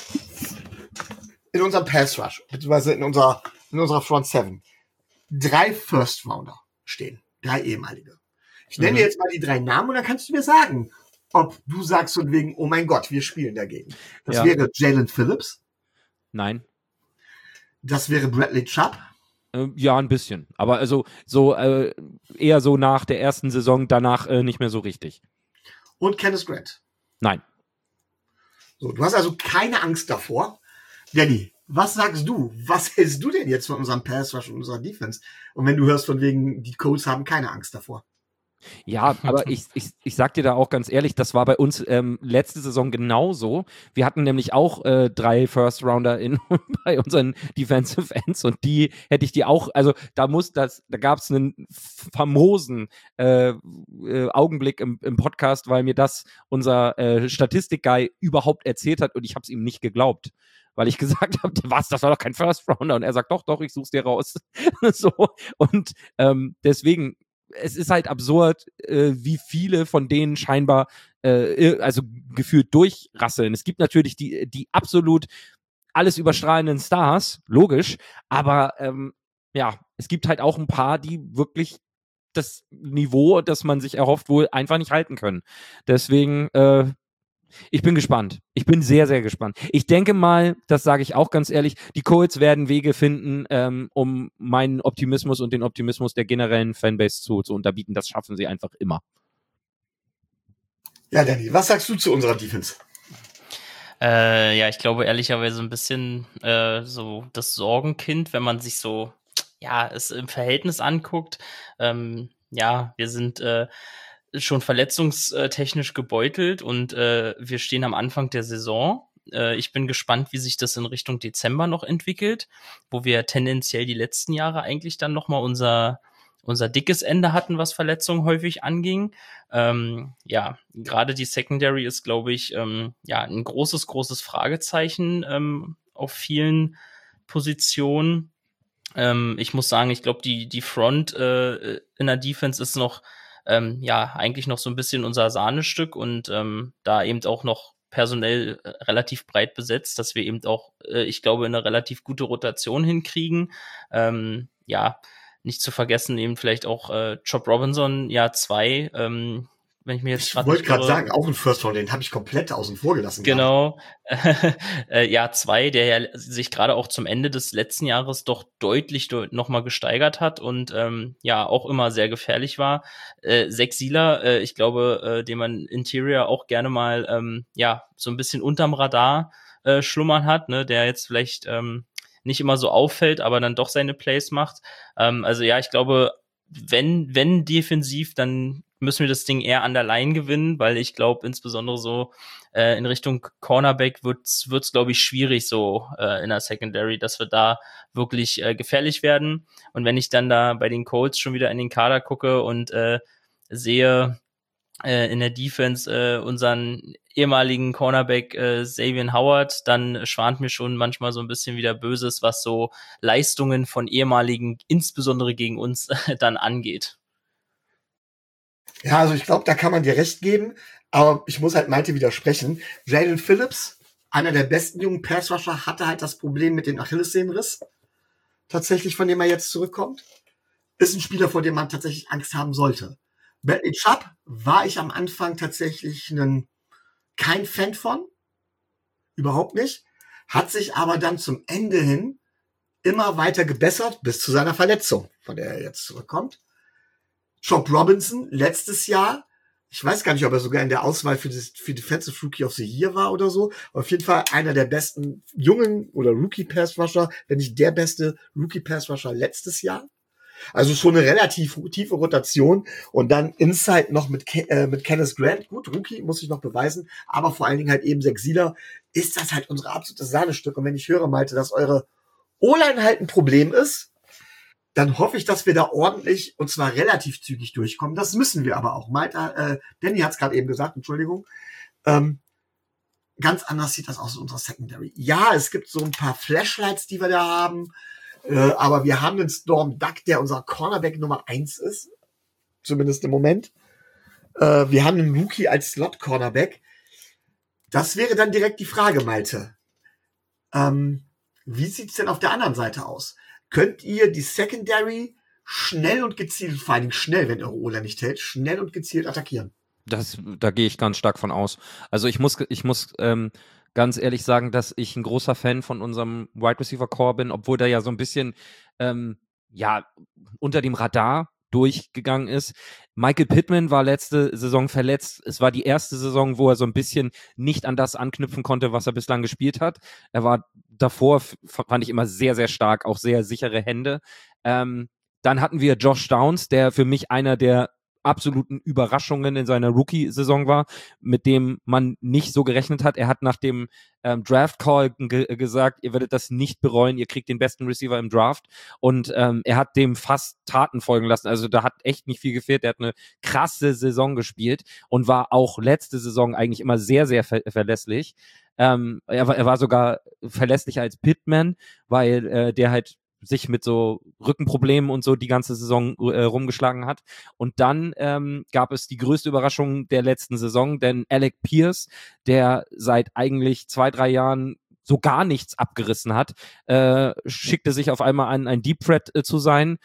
Pass Rush, beziehungsweise in unserer Front Seven, 3 First Rounder stehen. 3 ehemalige. Ich nenne dir jetzt mal die 3 Namen und dann kannst du mir sagen, ob du sagst von wegen, oh mein Gott, wir spielen dagegen. Das wäre Jalen Phillips. Nein. Das wäre Bradley Chubb. Ja, ein bisschen. Aber also so eher so nach der ersten Saison, danach nicht mehr so richtig. Und Kenneth Grant. Nein. So, du hast also keine Angst davor. Danny, was sagst du? Was hältst du denn jetzt von unserem Pass Rush und unserer Defense? Und wenn du hörst von wegen, die Colts haben keine Angst davor. Ja, aber ich sag dir da auch ganz ehrlich, das war bei uns letzte Saison genauso. Wir hatten nämlich auch 3 First Rounder bei unseren Defensive Ends und die hätte ich dir auch, also da gab es einen famosen Augenblick im Podcast, weil mir das unser Statistik-Guy überhaupt erzählt hat und ich habe es ihm nicht geglaubt. Weil ich gesagt habe, was, das war doch kein First Rounder. Und er sagt, doch, ich such's dir raus. So, und deswegen, es ist halt absurd, wie viele von denen scheinbar also gefühlt durchrasseln. Es gibt natürlich die absolut alles überstrahlenden Stars, logisch, aber ja, es gibt halt auch ein paar, die wirklich das Niveau, das man sich erhofft, wohl einfach nicht halten können. Deswegen ich bin gespannt. Ich bin sehr, sehr gespannt. Ich denke mal, das sage ich auch ganz ehrlich, die Colts werden Wege finden, um meinen Optimismus und den Optimismus der generellen Fanbase zu unterbieten. Das schaffen sie einfach immer. Ja, Danny, was sagst du zu unserer Defense? Ja, ich glaube ehrlicherweise ein bisschen so das Sorgenkind, wenn man sich so es im Verhältnis anguckt. Ja, wir sind schon verletzungstechnisch gebeutelt und wir stehen am Anfang der Saison. Ich bin gespannt, wie sich das in Richtung Dezember noch entwickelt, wo wir tendenziell die letzten Jahre eigentlich dann nochmal unser dickes Ende hatten, was Verletzungen häufig anging. Ja, gerade die Secondary ist, glaube ich, ein großes Fragezeichen auf vielen Positionen. Ich muss sagen, ich glaube, die Front in der Defense ist noch eigentlich noch so ein bisschen unser Sahnestück und da eben auch noch personell relativ breit besetzt, dass wir eben auch, ich glaube, eine relativ gute Rotation hinkriegen. Nicht zu vergessen eben vielleicht auch Job Robinson, Jahr 2, wenn ich mir jetzt Ich wollte gerade sagen, auch ein First Round, den habe ich komplett außen vor gelassen. Genau. Jahr 2, der ja sich gerade auch zum Ende des letzten Jahres doch deutlich nochmal gesteigert hat und auch immer sehr gefährlich war. Zach Sieler, ich glaube, den man Interior auch gerne mal so ein bisschen unterm Radar schlummern hat, ne, der jetzt vielleicht nicht immer so auffällt, aber dann doch seine Plays macht. Ich glaube, wenn defensiv, dann müssen wir das Ding eher an der Line gewinnen, weil ich glaube, insbesondere so in Richtung Cornerback wird's glaube ich, schwierig so in der Secondary, dass wir da wirklich gefährlich werden. Und wenn ich dann da bei den Colts schon wieder in den Kader gucke und sehe in der Defense unseren ehemaligen Cornerback Xavier Howard, dann schwant mir schon manchmal so ein bisschen wieder Böses, was so Leistungen von ehemaligen, insbesondere gegen uns, dann angeht. Ja, also ich glaube, da kann man dir recht geben, aber ich muss halt Malte widersprechen. Jalen Phillips, einer der besten jungen Pass-Rusher, hatte halt das Problem mit dem Achillessehnenriss, tatsächlich, von dem er jetzt zurückkommt. Ist ein Spieler, vor dem man tatsächlich Angst haben sollte. Bradley Chubb war ich am Anfang tatsächlich kein Fan von, überhaupt nicht, hat sich aber dann zum Ende hin immer weiter gebessert, bis zu seiner Verletzung, von der er jetzt zurückkommt. Job Robinson, letztes Jahr, ich weiß gar nicht, ob er sogar in der Auswahl für Defensive Rookie of the Year war oder so, aber auf jeden Fall einer der besten jungen oder Rookie Pass Rusher, wenn nicht der beste Rookie Pass Rusher letztes Jahr. Also schon eine relativ tiefe Rotation und dann Inside noch mit Kenneth Grant. Gut, Rookie muss ich noch beweisen, aber vor allen Dingen halt eben Zach Sieler ist das halt unsere absolute Sahnestück. Und wenn ich höre, Malte, dass eure O-Line halt ein Problem ist, dann hoffe ich, dass wir da ordentlich und zwar relativ zügig durchkommen. Das müssen wir aber auch. Malte, Danny hat es gerade eben gesagt, Entschuldigung. Ganz anders sieht das aus in unserer Secondary. Ja, es gibt so ein paar Flashlights, die wir da haben, aber wir haben den Storm Duck, der unser Cornerback Nummer 1 ist, zumindest im Moment. Wir haben einen Rookie als Slot-Cornerback. Das wäre dann direkt die Frage, Malte. Wie sieht's denn auf der anderen Seite aus? Könnt ihr die Secondary schnell und gezielt, vor allem schnell, wenn eure O-Line nicht hält, schnell und gezielt attackieren? Da gehe ich ganz stark von aus. Also ich muss ganz ehrlich sagen, dass ich ein großer Fan von unserem Wide Receiver Core bin, obwohl der ja so ein bisschen unter dem Radar durchgegangen ist. Michael Pittman war letzte Saison verletzt. Es war die erste Saison, wo er so ein bisschen nicht an das anknüpfen konnte, was er bislang gespielt hat. Er war davor, fand ich immer sehr, sehr stark, auch sehr sichere Hände. Dann hatten wir Josh Downs, der für mich einer der absoluten Überraschungen in seiner Rookie-Saison war, mit dem man nicht so gerechnet hat. Er hat nach dem Draft-Call gesagt, ihr werdet das nicht bereuen, ihr kriegt den besten Receiver im Draft. Und er hat dem fast Taten folgen lassen. Also da hat echt nicht viel gefehlt. Er hat eine krasse Saison gespielt und war auch letzte Saison eigentlich immer sehr, sehr verlässlich. Er war sogar verlässlicher als Pittman, weil der halt sich mit so Rückenproblemen und so die ganze Saison rumgeschlagen hat. Und dann gab es die größte Überraschung der letzten Saison, denn Alec Pierce, der seit eigentlich 2-3 Jahren so gar nichts abgerissen hat, schickte sich auf einmal an, ein Deep Threat zu sein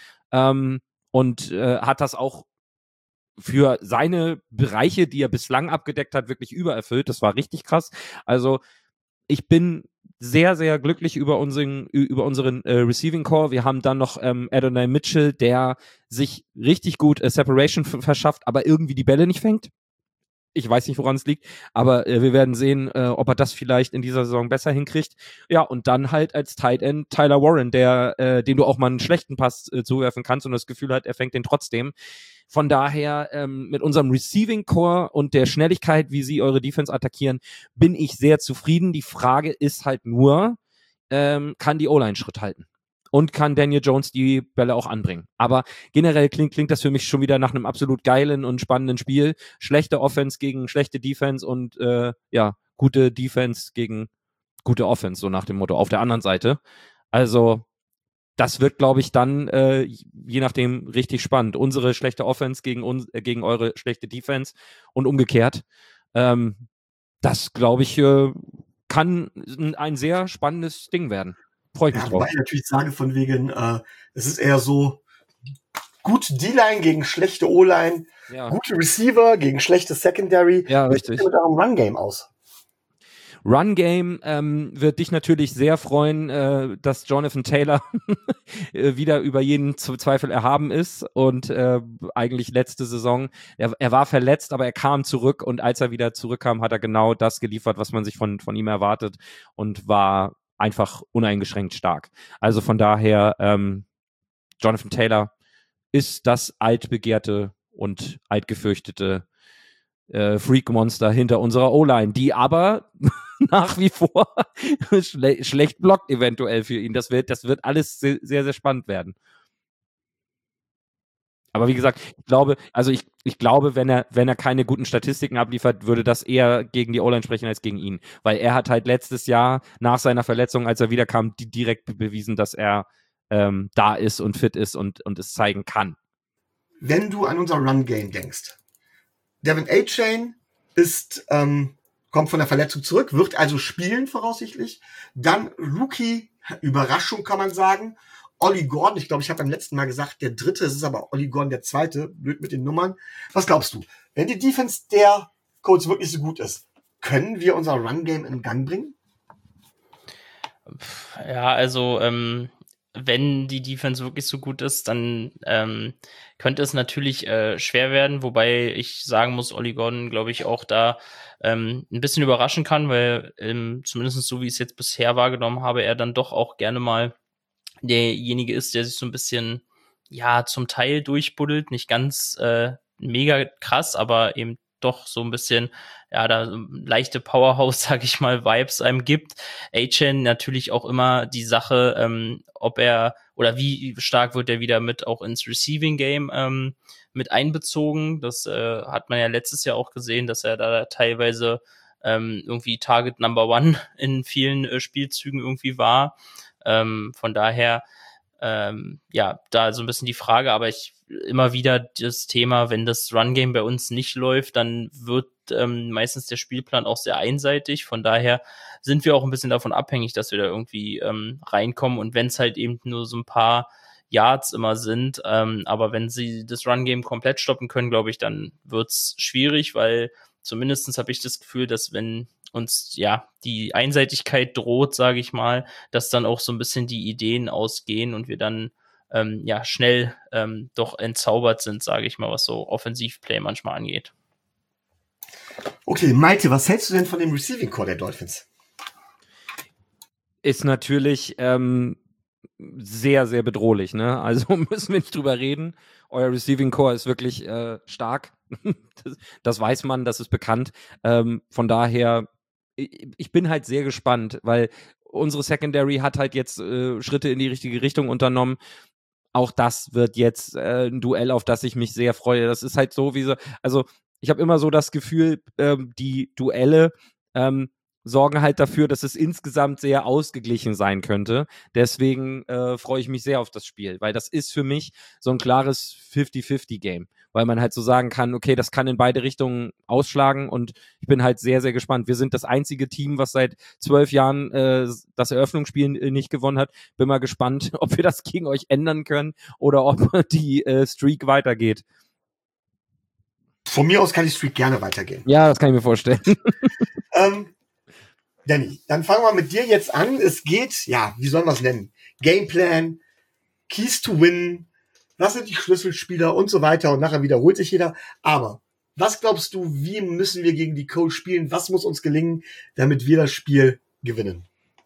und hat das auch für seine Bereiche, die er bislang abgedeckt hat, wirklich übererfüllt. Das war richtig krass. Also ich bin sehr, sehr glücklich über unseren Receiving Core. Wir haben dann noch Adonai Mitchell, der sich richtig gut Separation verschafft, aber irgendwie die Bälle nicht fängt. Ich weiß nicht, woran es liegt, aber wir werden sehen, ob er das vielleicht in dieser Saison besser hinkriegt. Ja, und dann halt als Tight End Tyler Warren, dem du auch mal einen schlechten Pass zuwerfen kannst und das Gefühl hat, er fängt den trotzdem. Von daher, mit unserem Receiving Core und der Schnelligkeit, wie sie eure Defense attackieren, bin ich sehr zufrieden. Die Frage ist halt nur, kann die O-Line Schritt halten? Und kann Daniel Jones die Bälle auch anbringen? Aber generell klingt das für mich schon wieder nach einem absolut geilen und spannenden Spiel. Schlechte Offense gegen schlechte Defense und gute Defense gegen gute Offense, so nach dem Motto. Auf der anderen Seite. Also das wird, glaube ich, dann je nachdem richtig spannend. Unsere schlechte Offense gegen eure schlechte Defense und umgekehrt. Das, glaube ich, kann ein sehr spannendes Ding werden. Freue ich mich drauf. Wobei ich natürlich sage von wegen, es ist eher so gute D-Line gegen schlechte O-Line, gute Receiver gegen schlechte Secondary. Ja, richtig. Wie sieht es mit eurem Run-Game aus? Run-Game wird dich natürlich sehr freuen, dass Jonathan Taylor wieder über jeden Zweifel erhaben ist und eigentlich letzte Saison, er war verletzt, aber er kam zurück und als er wieder zurückkam, hat er genau das geliefert, was man sich von ihm erwartet und war einfach uneingeschränkt stark. Also von daher, Jonathan Taylor ist das altbegehrte und altgefürchtete Freak-Monster hinter unserer O-Line, die aber nach wie vor schlecht blockt eventuell für ihn. Das wird alles sehr, sehr spannend werden. Aber wie gesagt, ich glaube, wenn er keine guten Statistiken abliefert, würde das eher gegen die O-Line sprechen als gegen ihn. Weil er hat halt letztes Jahr nach seiner Verletzung, als er wiederkam, direkt bewiesen, dass er da ist und fit ist und es zeigen kann. Wenn du an unser Run-Game denkst, Devin A-Chain kommt von der Verletzung zurück, wird also spielen voraussichtlich. Dann Rookie, Überraschung kann man sagen. Ollie Gordon, ich glaube, ich habe beim letzten Mal gesagt, der dritte, es ist aber Ollie Gordon der zweite, blöd mit den Nummern. Was glaubst du? Wenn die Defense der Colts wirklich so gut ist, können wir unser Run-Game in Gang bringen? Ja, also wenn die Defense wirklich so gut ist, dann könnte es natürlich schwer werden, wobei ich sagen muss, Ollie Gordon, glaube ich, auch da ein bisschen überraschen kann, weil zumindest so, wie ich es jetzt bisher wahrgenommen habe, er dann doch auch gerne mal derjenige ist, der sich so ein bisschen ja zum Teil durchbuddelt, nicht ganz mega krass, aber eben doch so ein bisschen, ja, da leichte Powerhouse, sag ich mal, Vibes einem gibt. A-Chain natürlich auch immer die Sache, ob er oder wie stark wird er wieder mit auch ins Receiving Game mit einbezogen. Das hat man ja letztes Jahr auch gesehen, dass er da teilweise irgendwie Target Number One in vielen Spielzügen irgendwie war. Von daher ja, da so ein bisschen die Frage, aber ich immer wieder das Thema, wenn das Run-Game bei uns nicht läuft, dann wird meistens der Spielplan auch sehr einseitig. Von daher sind wir auch ein bisschen davon abhängig, dass wir da irgendwie reinkommen. Und wenn es halt eben nur so ein paar Yards immer sind, aber wenn sie das Run-Game komplett stoppen können, glaube ich, dann wird's schwierig, weil zumindestens habe ich das Gefühl, dass wenn uns ja die Einseitigkeit droht, sage ich mal, dass dann auch so ein bisschen die Ideen ausgehen und wir dann ja schnell doch entzaubert sind, sage ich mal, was so Offensivplay manchmal angeht. Okay, Malte, was hältst du denn von dem Receiving Core der Dolphins? Ist natürlich sehr, sehr bedrohlich, ne? Also müssen wir nicht drüber reden. Euer Receiving Core ist wirklich stark. Das weiß man, das ist bekannt. Von daher, ich bin halt sehr gespannt, weil unsere Secondary hat halt jetzt Schritte in die richtige Richtung unternommen. Auch das wird jetzt ein Duell, auf das ich mich sehr freue. Das ist halt so, wie so, also ich habe immer so das Gefühl, die Duelle sorgen halt dafür, dass es insgesamt sehr ausgeglichen sein könnte. Deswegen freue ich mich sehr auf das Spiel, weil das ist für mich so ein klares 50-50-Game, weil man halt so sagen kann, okay, das kann in beide Richtungen ausschlagen und ich bin halt sehr, sehr gespannt. Wir sind das einzige Team, was seit 12 Jahren das Eröffnungsspiel nicht gewonnen hat. Bin mal gespannt, ob wir das gegen euch ändern können oder ob die Streak weitergeht. Von mir aus kann die Streak gerne weitergehen. Ja, das kann ich mir vorstellen. Danny, dann fangen wir mit dir jetzt an. Es geht, ja, wie sollen wir es nennen? Gameplan, Keys to Win, was sind die Schlüsselspieler und so weiter und nachher wiederholt sich jeder. Aber was glaubst du, wie müssen wir gegen die Colts spielen? Was muss uns gelingen, damit wir das Spiel gewinnen?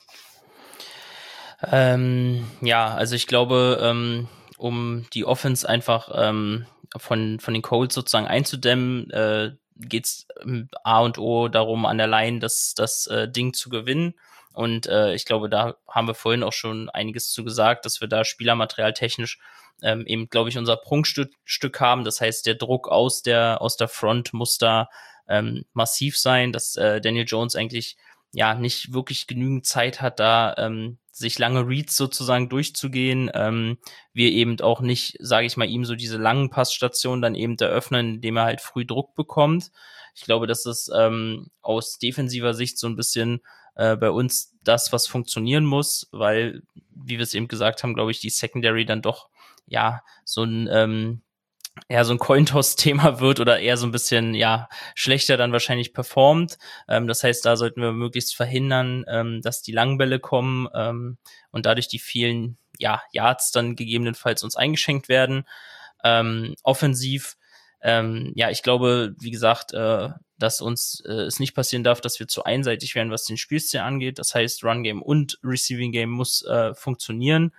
Ja, also ich glaube, um die Offense einfach von den Colts sozusagen einzudämmen, geht's A und O darum, an der Line das Ding zu gewinnen. Und ich glaube, da haben wir vorhin auch schon einiges zu gesagt, dass wir da Spielermaterial technisch eben, glaube ich, unser Prunkstück haben. Das heißt, der Druck aus der Front muss da massiv sein, dass Daniel Jones eigentlich ja nicht wirklich genügend Zeit hat, da sich lange Reads sozusagen durchzugehen. Wir eben auch nicht, sage ich mal, ihm so diese langen Passstationen dann eben eröffnen, indem er halt früh Druck bekommt. Ich glaube, das ist aus defensiver Sicht so ein bisschen bei uns das, was funktionieren muss, weil, wie wir es eben gesagt haben, glaube ich, die Secondary dann doch ja so ein Cointoss-Thema wird oder eher so ein bisschen, ja, schlechter dann wahrscheinlich performt. Das heißt, da sollten wir möglichst verhindern, dass die Langbälle kommen und dadurch die vielen, ja, Yards dann gegebenenfalls uns eingeschenkt werden. Offensiv, ja, ich glaube, wie gesagt, dass uns es nicht passieren darf, dass wir zu einseitig werden, was den Spielstil angeht. Das heißt, Run Game und Receiving Game muss funktionieren.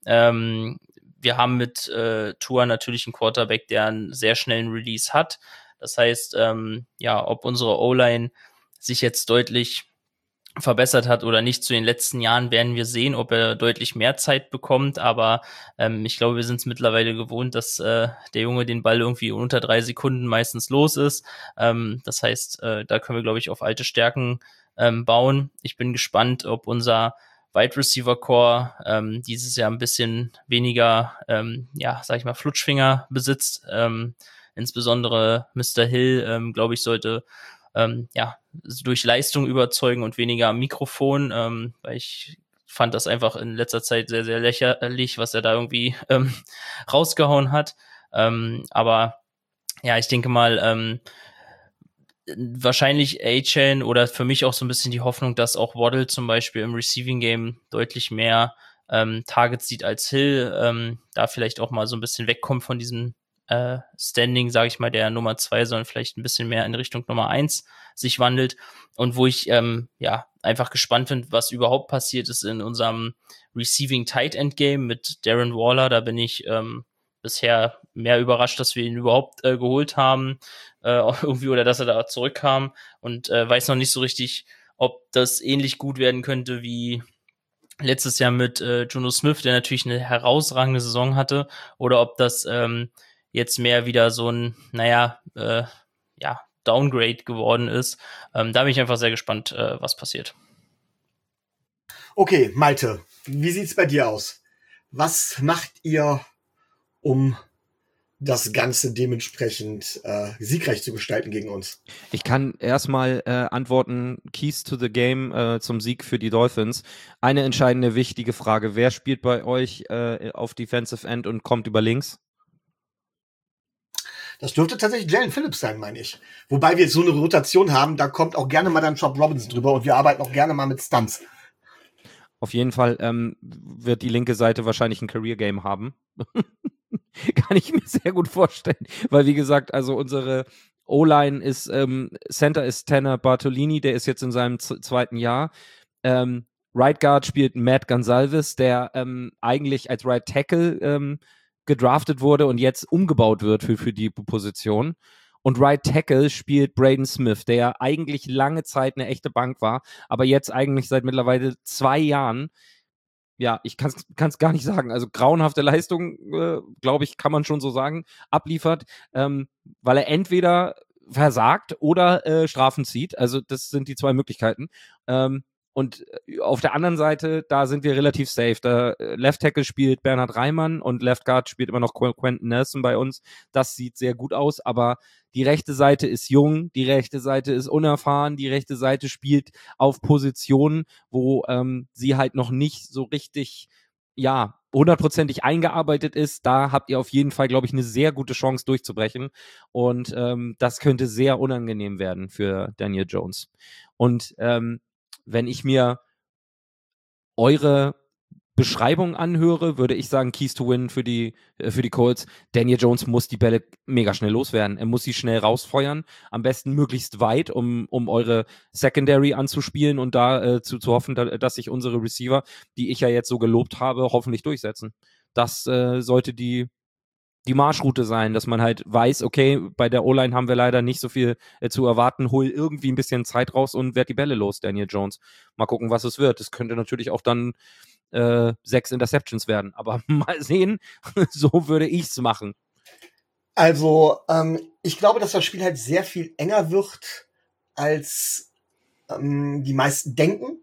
Wir haben mit Tua natürlich einen Quarterback, der einen sehr schnellen Release hat. Das heißt, ja, ob unsere O-Line sich jetzt deutlich verbessert hat oder nicht zu den letzten Jahren, werden wir sehen, ob er deutlich mehr Zeit bekommt. Aber ich glaube, wir sind es mittlerweile gewohnt, dass der Junge den Ball irgendwie unter 3 Sekunden meistens los ist. Das heißt, da können wir, glaube ich, auf alte Stärken bauen. Ich bin gespannt, ob unser Wide Receiver Core dieses Jahr ein bisschen weniger, ja, sag ich mal, Flutschfinger besitzt. Insbesondere Mr. Hill, glaube ich, sollte ja durch Leistung überzeugen und weniger am Mikrofon, weil ich fand das einfach in letzter Zeit sehr, sehr lächerlich, was er da irgendwie rausgehauen hat. Aber ja, ich denke mal, wahrscheinlich A-Chain oder für mich auch so ein bisschen die Hoffnung, dass auch Waddle zum Beispiel im Receiving Game deutlich mehr Targets sieht als Hill, da vielleicht auch mal so ein bisschen wegkommt von diesem Standing, sage ich mal, der Nummer 2, sondern vielleicht ein bisschen mehr in Richtung Nummer 1 sich wandelt. Und wo ich ja einfach gespannt bin, was überhaupt passiert ist in unserem Receiving Tight End Game mit Darren Waller. Da bin ich bisher mehr überrascht, dass wir ihn überhaupt geholt haben irgendwie oder dass er da zurückkam und weiß noch nicht so richtig, ob das ähnlich gut werden könnte wie letztes Jahr mit Juno Smith, der natürlich eine herausragende Saison hatte, oder ob das jetzt mehr wieder so ein, Downgrade geworden ist. Da bin ich einfach sehr gespannt, was passiert. Okay, Malte, wie sieht's bei dir aus? Was macht ihr, um das Ganze dementsprechend siegreich zu gestalten gegen uns? Ich kann erstmal antworten, Keys to the Game zum Sieg für die Dolphins. Eine entscheidende, wichtige Frage. Wer spielt bei euch auf Defensive End und kommt über links? Das dürfte tatsächlich Jalen Phillips sein, meine ich. Wobei wir jetzt so eine Rotation haben, da kommt auch gerne mal dann Chop Robinson drüber und wir arbeiten auch gerne mal mit Stunts. Auf jeden Fall wird die linke Seite wahrscheinlich ein Career-Game haben. Kann ich mir sehr gut vorstellen. Weil, wie gesagt, also unsere O-Line ist, Center ist Tanner Bartolini, der ist jetzt in seinem zweiten Jahr. Right Guard spielt Matt Gonsalves, der eigentlich als Right Tackle gedraftet wurde und jetzt umgebaut wird für die Position. Und Right Tackle spielt Braden Smith, der eigentlich lange Zeit eine echte Bank war, aber jetzt eigentlich seit mittlerweile 2 Jahren, ja, ich kann es gar nicht sagen, also grauenhafte Leistung, glaube ich, kann man schon so sagen, abliefert, weil er entweder versagt oder Strafen zieht. Also das sind die 2 Möglichkeiten. Und auf der anderen Seite, da sind wir relativ safe. Der Left Tackle spielt Bernhard Reimann und Left Guard spielt immer noch Quentin Nelson bei uns. Das sieht sehr gut aus, aber die rechte Seite ist jung, die rechte Seite ist unerfahren, die rechte Seite spielt auf Positionen, wo sie halt noch nicht so richtig, ja, 100%ig eingearbeitet ist. Da habt ihr auf jeden Fall, glaube ich, eine sehr gute Chance durchzubrechen und das könnte sehr unangenehm werden für Daniel Jones. Und wenn ich mir eure Beschreibung anhöre, würde ich sagen, Keys to Win für die Colts. Daniel Jones muss die Bälle mega schnell loswerden. Er muss sie schnell rausfeuern, am besten möglichst weit, um eure Secondary anzuspielen und da zu hoffen, dass sich unsere Receiver, die ich ja jetzt so gelobt habe, hoffentlich durchsetzen. Das sollte die Marschroute sein, dass man halt weiß, okay, bei der O-Line haben wir leider nicht so viel zu erwarten, hol irgendwie ein bisschen Zeit raus und werd die Bälle los, Daniel Jones. Mal gucken, was es wird. Es könnte natürlich auch dann 6 Interceptions werden, aber mal sehen, so würde ich's machen. Also, ich glaube, dass das Spiel halt sehr viel enger wird, als die meisten denken.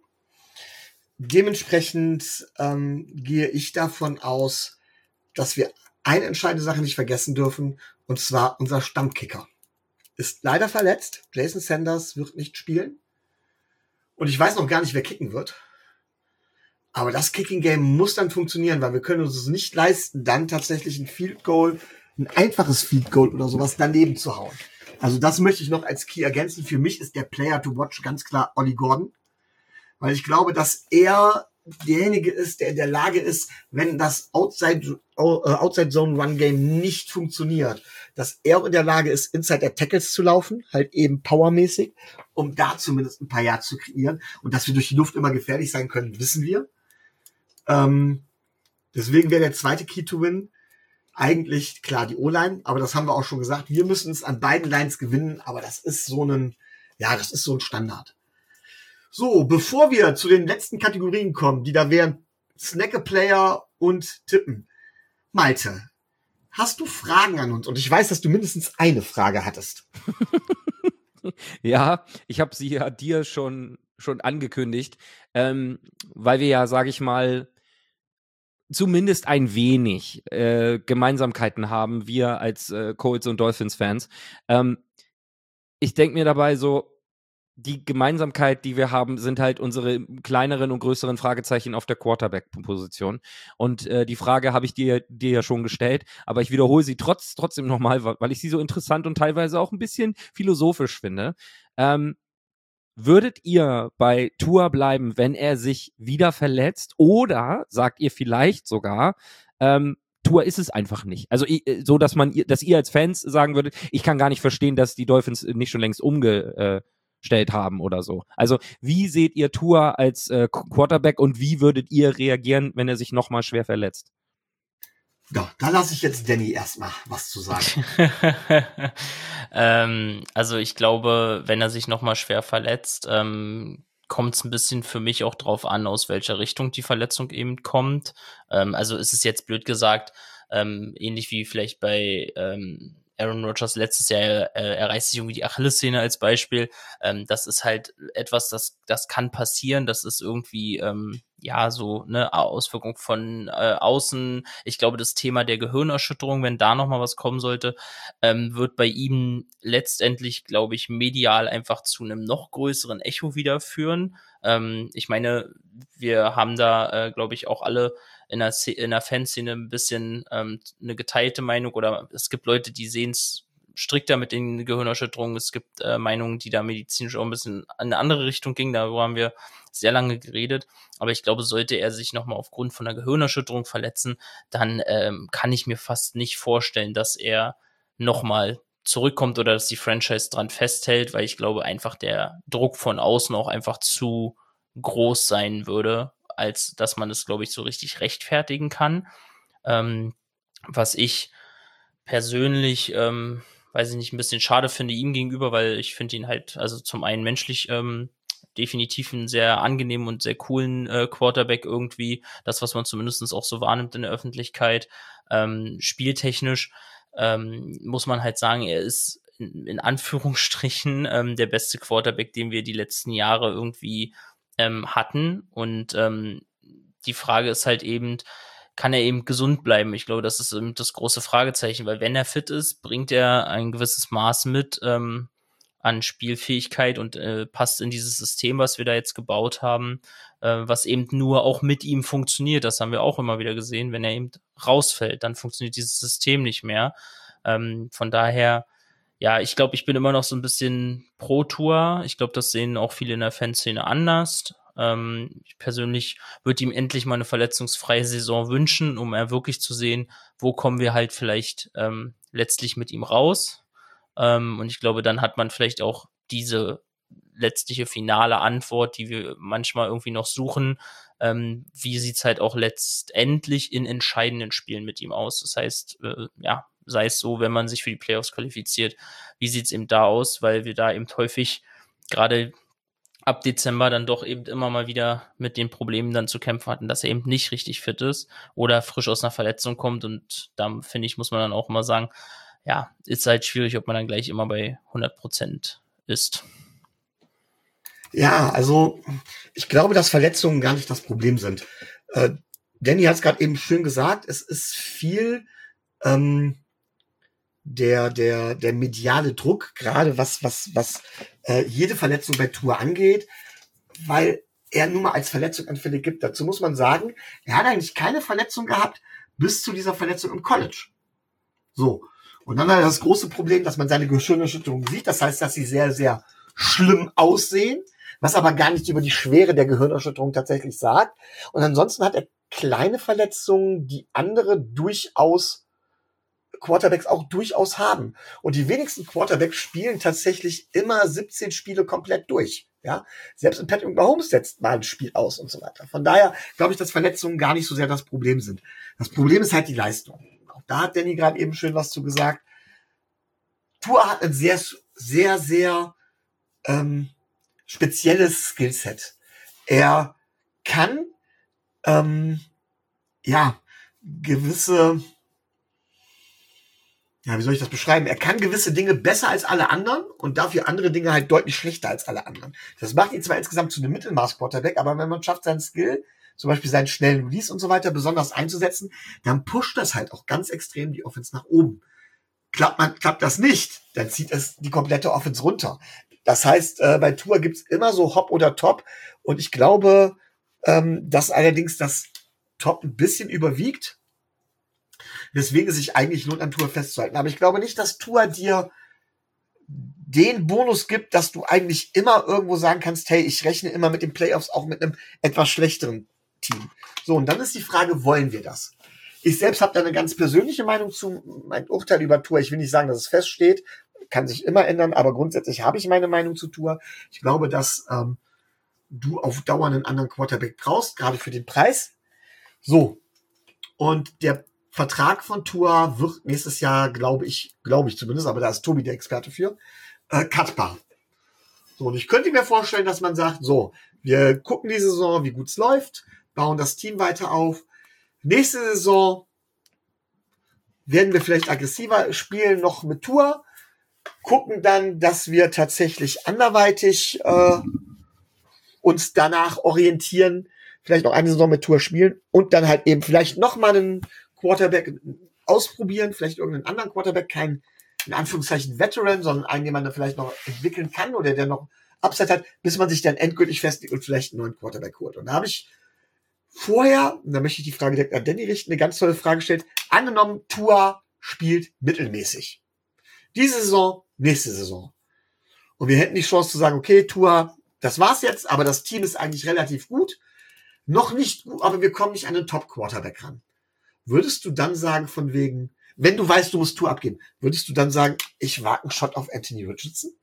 Dementsprechend gehe ich davon aus, dass wir eine entscheidende Sache nicht vergessen dürfen, und zwar unser Stammkicker ist leider verletzt. Jason Sanders wird nicht spielen. Und ich weiß noch gar nicht, wer kicken wird. Aber das Kicking-Game muss dann funktionieren, weil wir können uns es nicht leisten, dann tatsächlich ein Field Goal, ein einfaches Field Goal oder sowas daneben zu hauen. Also das möchte ich noch als Key ergänzen. Für mich ist der Player to watch ganz klar Ollie Gordon. Weil ich glaube, dass er derjenige ist, der in der Lage ist, wenn das Outside Zone Run Game nicht funktioniert, dass er auch in der Lage ist, Inside der Tackles zu laufen, halt eben powermäßig, um da zumindest ein paar Yards zu kreieren. Und dass wir durch die Luft immer gefährlich sein können, wissen wir. Deswegen wäre der zweite Key to Win eigentlich klar die O-Line, aber das haben wir auch schon gesagt. Wir müssen es an beiden Lines gewinnen, aber das ist so ein Standard. So, bevor wir zu den letzten Kategorien kommen, die da wären Snack-a-Player und Tippen. Malte, hast du Fragen an uns? Und ich weiß, dass du mindestens eine Frage hattest. Ja, ich habe sie ja dir schon angekündigt, weil wir ja, sage ich mal, zumindest ein wenig Gemeinsamkeiten haben, wir als Colts und Dolphins-Fans. Ich denke mir dabei so, die Gemeinsamkeit, die wir haben, sind halt unsere kleineren und größeren Fragezeichen auf der Quarterback-Position. Und die Frage habe ich dir ja schon gestellt, aber ich wiederhole sie trotzdem nochmal, weil ich sie so interessant und teilweise auch ein bisschen philosophisch finde. Würdet ihr bei Tua bleiben, wenn er sich wieder verletzt? Oder sagt ihr vielleicht sogar, Tua ist es einfach nicht. Also so, dass ihr als Fans sagen würdet, ich kann gar nicht verstehen, dass die Dolphins nicht schon längst umgestellt haben oder so. Also wie seht ihr Tua als Quarterback und wie würdet ihr reagieren, wenn er sich nochmal schwer verletzt? Ja, da lasse ich jetzt Danny erstmal was zu sagen. Also ich glaube, wenn er sich nochmal schwer verletzt, kommt es ein bisschen für mich auch drauf an, aus welcher Richtung die Verletzung eben kommt. Also ist es jetzt blöd gesagt, ähnlich wie vielleicht bei Aaron Rodgers letztes Jahr, er reißt sich irgendwie die Achillessehne als Beispiel. Das ist halt etwas, das kann passieren. Das ist irgendwie so eine Auswirkung von außen. Ich glaube, das Thema der Gehirnerschütterung, wenn da nochmal was kommen sollte, wird bei ihm letztendlich, glaube ich, medial einfach zu einem noch größeren Echo wieder führen. Ich meine, wir haben da, glaube ich, auch alle in der Fanszene ein bisschen eine geteilte Meinung, oder es gibt Leute, die sehen es strikter mit den Gehirnerschütterungen. Es gibt Meinungen, die da medizinisch auch ein bisschen in eine andere Richtung gingen. Darüber haben wir sehr lange geredet. Aber ich glaube, sollte er sich nochmal aufgrund von einer Gehirnerschütterung verletzen, dann kann ich mir fast nicht vorstellen, dass er nochmal zurückkommt oder dass die Franchise dran festhält, weil ich glaube einfach der Druck von außen auch einfach zu groß sein würde, als dass man es, glaube ich, so richtig rechtfertigen kann. Was ich persönlich, weiß ich nicht, ein bisschen schade finde ihm gegenüber, weil ich finde ihn halt, also zum einen menschlich definitiv einen sehr angenehmen und sehr coolen Quarterback irgendwie, das, was man zumindest auch so wahrnimmt in der Öffentlichkeit. Spieltechnisch muss man halt sagen, er ist in Anführungsstrichen der beste Quarterback, den wir die letzten Jahre irgendwie hatten. Und die Frage ist halt eben, kann er eben gesund bleiben? Ich glaube, das ist eben das große Fragezeichen, weil wenn er fit ist, bringt er ein gewisses Maß mit an Spielfähigkeit und passt in dieses System, was wir da jetzt gebaut haben, was eben nur auch mit ihm funktioniert. Das haben wir auch immer wieder gesehen. Wenn er eben rausfällt, dann funktioniert dieses System nicht mehr. Von daher, ja, ich glaube, ich bin immer noch so ein bisschen pro Tour. Ich glaube, das sehen auch viele in der Fanszene anders. Ich persönlich würde ihm endlich mal eine verletzungsfreie Saison wünschen, um wirklich zu sehen, wo kommen wir halt vielleicht letztlich mit ihm raus. Und ich glaube, dann hat man vielleicht auch diese letztliche finale Antwort, die wir manchmal irgendwie noch suchen. Wie sieht's halt auch letztendlich in entscheidenden Spielen mit ihm aus? Das heißt, sei es so, wenn man sich für die Playoffs qualifiziert, wie sieht's eben da aus? Weil wir da eben häufig gerade ab Dezember dann doch eben immer mal wieder mit den Problemen dann zu kämpfen hatten, dass er eben nicht richtig fit ist oder frisch aus einer Verletzung kommt. Und da, finde ich, muss man dann auch immer sagen, ja, ist halt schwierig, ob man dann gleich immer bei 100% ist. Ja, also ich glaube, dass Verletzungen gar nicht das Problem sind. Danny hat es gerade eben schön gesagt, es ist viel der mediale Druck, gerade was jede Verletzung bei Tua angeht, weil er nun mal als Verletzung anfällig gibt. Dazu muss man sagen, er hat eigentlich keine Verletzung gehabt bis zu dieser Verletzung im College. So. Und dann hat er das große Problem, dass man seine Gehirnerschütterung sieht. Das heißt, dass sie sehr, sehr schlimm aussehen, was aber gar nicht über die Schwere der Gehirnerschütterung tatsächlich sagt. Und ansonsten hat er kleine Verletzungen, die andere Quarterbacks auch durchaus haben. Und die wenigsten Quarterbacks spielen tatsächlich immer 17 Spiele komplett durch. Ja, selbst in Patrick Mahomes setzt mal ein Spiel aus und so weiter. Von daher glaube ich, dass Verletzungen gar nicht so sehr das Problem sind. Das Problem ist halt die Leistung. Auch da hat Danny gerade eben schön was zu gesagt. Tua hat ein sehr, sehr, sehr spezielles Skillset. Er kann gewisse, wie soll ich das beschreiben? Er kann gewisse Dinge besser als alle anderen und dafür andere Dinge halt deutlich schlechter als alle anderen. Das macht ihn zwar insgesamt zu einem Mittelmaß-Quarterback, aber wenn man schafft, seinen Skill, zum Beispiel seinen schnellen Release und so weiter, besonders einzusetzen, dann pusht das halt auch ganz extrem die Offense nach oben. Klappt das nicht, dann zieht es die komplette Offense runter. Das heißt, bei Tua gibt's immer so Hop oder Top und ich glaube, dass allerdings das Top ein bisschen überwiegt, weswegen es sich eigentlich lohnt, an Tua festzuhalten. Aber ich glaube nicht, dass Tua dir den Bonus gibt, dass du eigentlich immer irgendwo sagen kannst, hey, ich rechne immer mit den Playoffs auch mit einem etwas schlechteren Team. So, und dann ist die Frage, wollen wir das? Ich selbst habe da eine ganz persönliche Meinung zu, mein Urteil über Tua. Ich will nicht sagen, dass es feststeht, kann sich immer ändern, aber grundsätzlich habe ich meine Meinung zu Tua. Ich glaube, dass du auf Dauer einen anderen Quarterback brauchst, gerade für den Preis. So, und der Vertrag von Tua wird nächstes Jahr, glaube ich zumindest, aber da ist Tobi der Experte für, cutbar. So, und ich könnte mir vorstellen, dass man sagt, so, wir gucken die Saison, wie gut es läuft, bauen das Team weiter auf. Nächste Saison werden wir vielleicht aggressiver spielen, noch mit Tua, gucken dann, dass wir tatsächlich anderweitig uns danach orientieren, vielleicht noch eine Saison mit Tua spielen und dann halt eben vielleicht noch mal einen Quarterback ausprobieren, vielleicht irgendeinen anderen Quarterback, kein in Anführungszeichen Veteran, sondern einen, den man da vielleicht noch entwickeln kann oder der noch Upside hat, bis man sich dann endgültig festlegt und vielleicht einen neuen Quarterback holt. Und da habe ich vorher, und da möchte ich die Frage direkt an Danny richten, eine ganz tolle Frage gestellt. Angenommen, Tua spielt mittelmäßig. Diese Saison, nächste Saison. Und wir hätten die Chance zu sagen, okay, Tua, das war's jetzt, aber das Team ist eigentlich relativ gut. Noch nicht gut, aber wir kommen nicht an den Top-Quarterback ran. Würdest du dann sagen, von wegen, wenn du weißt, du musst Tua abgeben, würdest du dann sagen, ich wage einen Shot auf Anthony Richardson?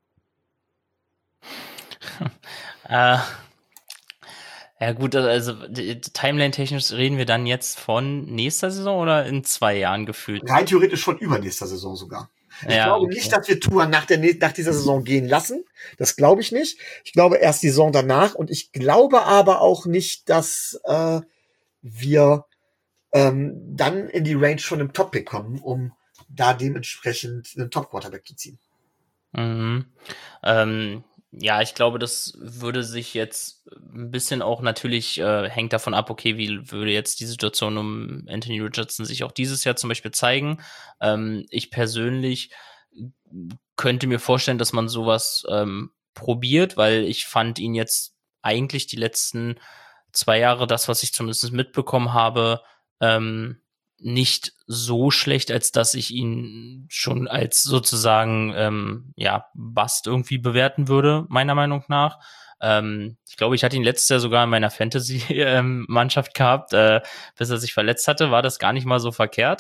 Ja gut, also Timeline-technisch reden wir dann jetzt von nächster Saison oder in 2 Jahren gefühlt? Rein theoretisch von übernächster Saison sogar. Ich Ja, glaube okay. nicht, dass wir Tua nach dieser Saison gehen lassen. Das glaube ich nicht. Ich glaube erst die Saison danach. Und ich glaube aber auch nicht, dass wir dann in die Range von einem Top-Pick kommen, um da dementsprechend einen Top-Quarterback zu ziehen. Mhm. Ja, ich glaube, das würde sich jetzt ein bisschen auch natürlich, hängt davon ab, okay, wie würde jetzt die Situation um Anthony Richardson sich auch dieses Jahr zum Beispiel zeigen. Ich persönlich könnte mir vorstellen, dass man sowas probiert, weil ich fand ihn jetzt eigentlich die letzten 2 Jahre, das, was ich zumindest mitbekommen habe, nicht so schlecht, als dass ich ihn schon als sozusagen Bust irgendwie bewerten würde, meiner Meinung nach. Ich glaube, ich hatte ihn letztes Jahr sogar in meiner Fantasy-Mannschaft gehabt, bis er sich verletzt hatte, war das gar nicht mal so verkehrt.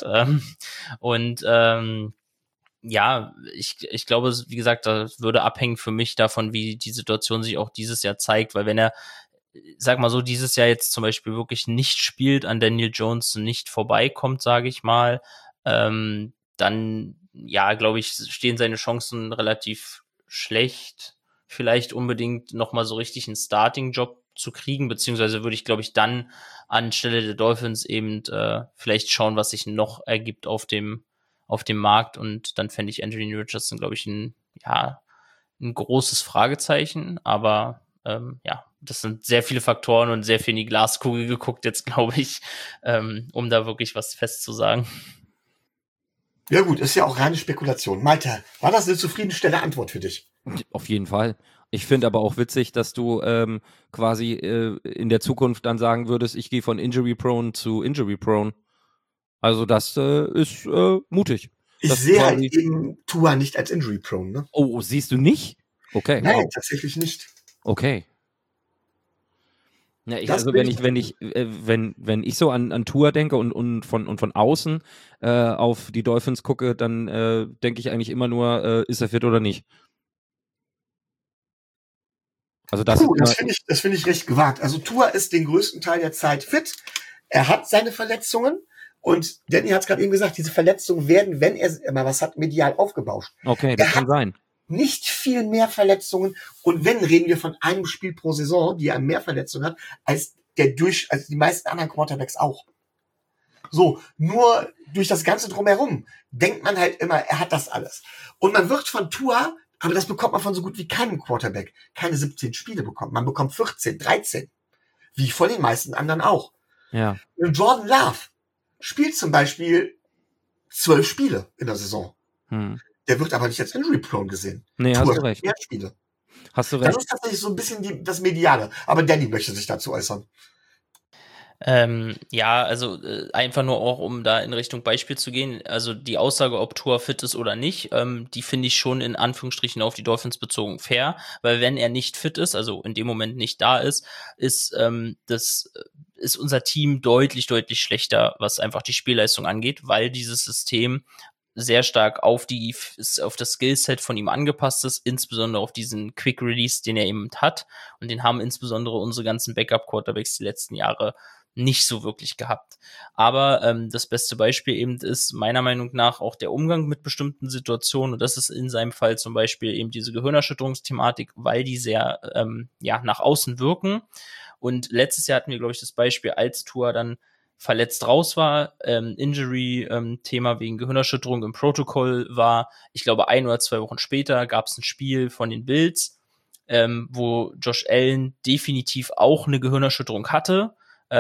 Ich glaube, wie gesagt, das würde abhängen für mich davon, wie die Situation sich auch dieses Jahr zeigt, weil wenn er, sag mal so, dieses Jahr jetzt zum Beispiel wirklich nicht spielt, an Daniel Jones nicht vorbeikommt, sage ich mal, dann, ja, glaube ich, stehen seine Chancen relativ schlecht, vielleicht unbedingt nochmal so richtig einen Starting-Job zu kriegen, beziehungsweise würde ich, glaube ich, dann anstelle der Dolphins eben vielleicht schauen, was sich noch ergibt auf dem Markt, und dann fände ich Anthony Richardson, glaube ich, ein großes Fragezeichen, aber das sind sehr viele Faktoren und sehr viel in die Glaskugel geguckt jetzt, glaube ich, um da wirklich was festzusagen. Ja gut, ist ja auch reine Spekulation. Malte, war das eine zufriedenstellende Antwort für dich? Auf jeden Fall. Ich finde aber auch witzig, dass du quasi in der Zukunft dann sagen würdest, ich gehe von Injury-Prone zu Injury-Prone. Also das ist mutig. Ich Das sehe quasi- halt eben Tua nicht als Injury-Prone, ne? Oh, siehst du nicht? Okay. Nein, Wow. tatsächlich nicht. Okay. Ja, Das wenn bin ich so an Tua denke und von außen auf die Dolphins gucke, dann denke ich eigentlich immer nur, ist er fit oder nicht. Also das Puh, ist das finde ich recht gewagt. Also Tua ist den größten Teil der Zeit fit. Er hat seine Verletzungen und Danny hat es gerade eben gesagt, diese Verletzungen werden, wenn er mal was hat, medial aufgebauscht. okay, das Er kann hat sein. nicht viel mehr Verletzungen und wenn, reden wir von einem Spiel pro Saison, die er mehr Verletzungen hat, als die meisten anderen Quarterbacks auch. So, nur durch das Ganze drumherum denkt man halt immer, er hat das alles. Und man wird von Tua, aber das bekommt man von so gut wie keinem Quarterback, keine 17 Spiele bekommen. Man bekommt 14, 13. Wie von den meisten anderen auch. Ja. Und Jordan Love spielt zum Beispiel 12 Spiele in der Saison. Der wird aber nicht als Injury-Prone gesehen. Nee, hast Tua du recht. Mehr Spiele. Hast du Das recht. ist tatsächlich so ein bisschen das Mediale. Aber Danny möchte sich dazu äußern. Also einfach nur auch, um da in Richtung Beispiel zu gehen, also die Aussage, ob Tua fit ist oder nicht, die finde ich schon in Anführungsstrichen auf die Dolphins bezogen fair, weil wenn er nicht fit ist, also in dem Moment nicht da ist unser Team deutlich, deutlich schlechter, was einfach die Spielleistung angeht, weil dieses System sehr stark auf das Skillset von ihm angepasst ist, insbesondere auf diesen Quick Release, den er eben hat, und den haben insbesondere unsere ganzen Backup-Quarterbacks die letzten Jahre nicht so wirklich gehabt. Aber das beste Beispiel eben ist meiner Meinung nach auch der Umgang mit bestimmten Situationen. Und das ist in seinem Fall zum Beispiel eben diese Gehirnerschütterungsthematik, weil die sehr nach außen wirken. Und letztes Jahr hatten wir, glaube ich, das Beispiel, als Tua dann verletzt raus war, Injury-Thema wegen Gehirnerschütterung im Protokoll war, ich glaube 1 oder 2 Wochen später gab es ein Spiel von den Bills, wo Josh Allen definitiv auch eine Gehirnerschütterung hatte.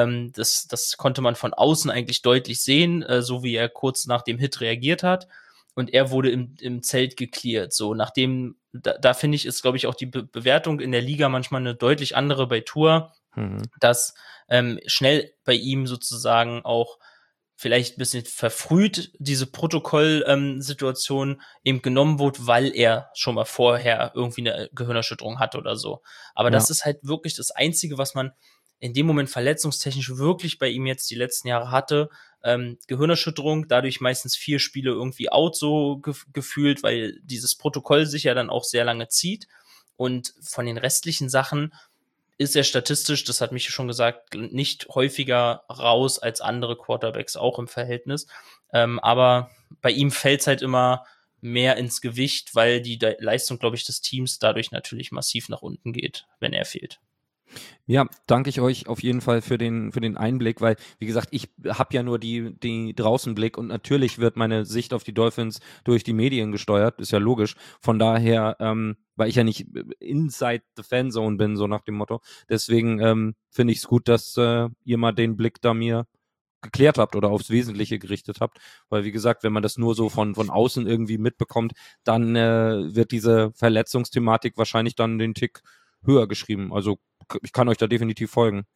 Das konnte man von außen eigentlich deutlich sehen, so wie er kurz nach dem Hit reagiert hat. Und er wurde im Zelt gecleart. So, nachdem, da finde ich, ist, glaube ich, auch die Bewertung in der Liga manchmal eine deutlich andere bei Tua, dass schnell bei ihm sozusagen auch vielleicht ein bisschen verfrüht diese Protokollsituation eben genommen wurde, weil er schon mal vorher irgendwie eine Gehirnerschütterung hatte oder so. Aber das ist halt wirklich das Einzige, was man in dem Moment verletzungstechnisch wirklich bei ihm jetzt die letzten Jahre hatte. Gehirnerschütterung, dadurch meistens 4 Spiele irgendwie out so gefühlt, weil dieses Protokoll sich ja dann auch sehr lange zieht. Und von den restlichen Sachen ist er statistisch, das hat Michi schon gesagt, nicht häufiger raus als andere Quarterbacks auch im Verhältnis. Aber bei ihm fällt es halt immer mehr ins Gewicht, weil die Leistung, glaube ich, des Teams dadurch natürlich massiv nach unten geht, wenn er fehlt. Ja, danke ich euch auf jeden Fall für den Einblick, weil, wie gesagt, ich habe ja nur die Draußenblick und natürlich wird meine Sicht auf die Dolphins durch die Medien gesteuert, ist ja logisch. Von daher, weil ich ja nicht inside the Fanzone bin, so nach dem Motto. Deswegen finde ich es gut, dass ihr mal den Blick da mir geklärt habt oder aufs Wesentliche gerichtet habt, weil wie gesagt, wenn man das nur so von außen irgendwie mitbekommt, dann wird diese Verletzungsthematik wahrscheinlich dann den Tick höher geschrieben. Also ich kann euch da definitiv folgen.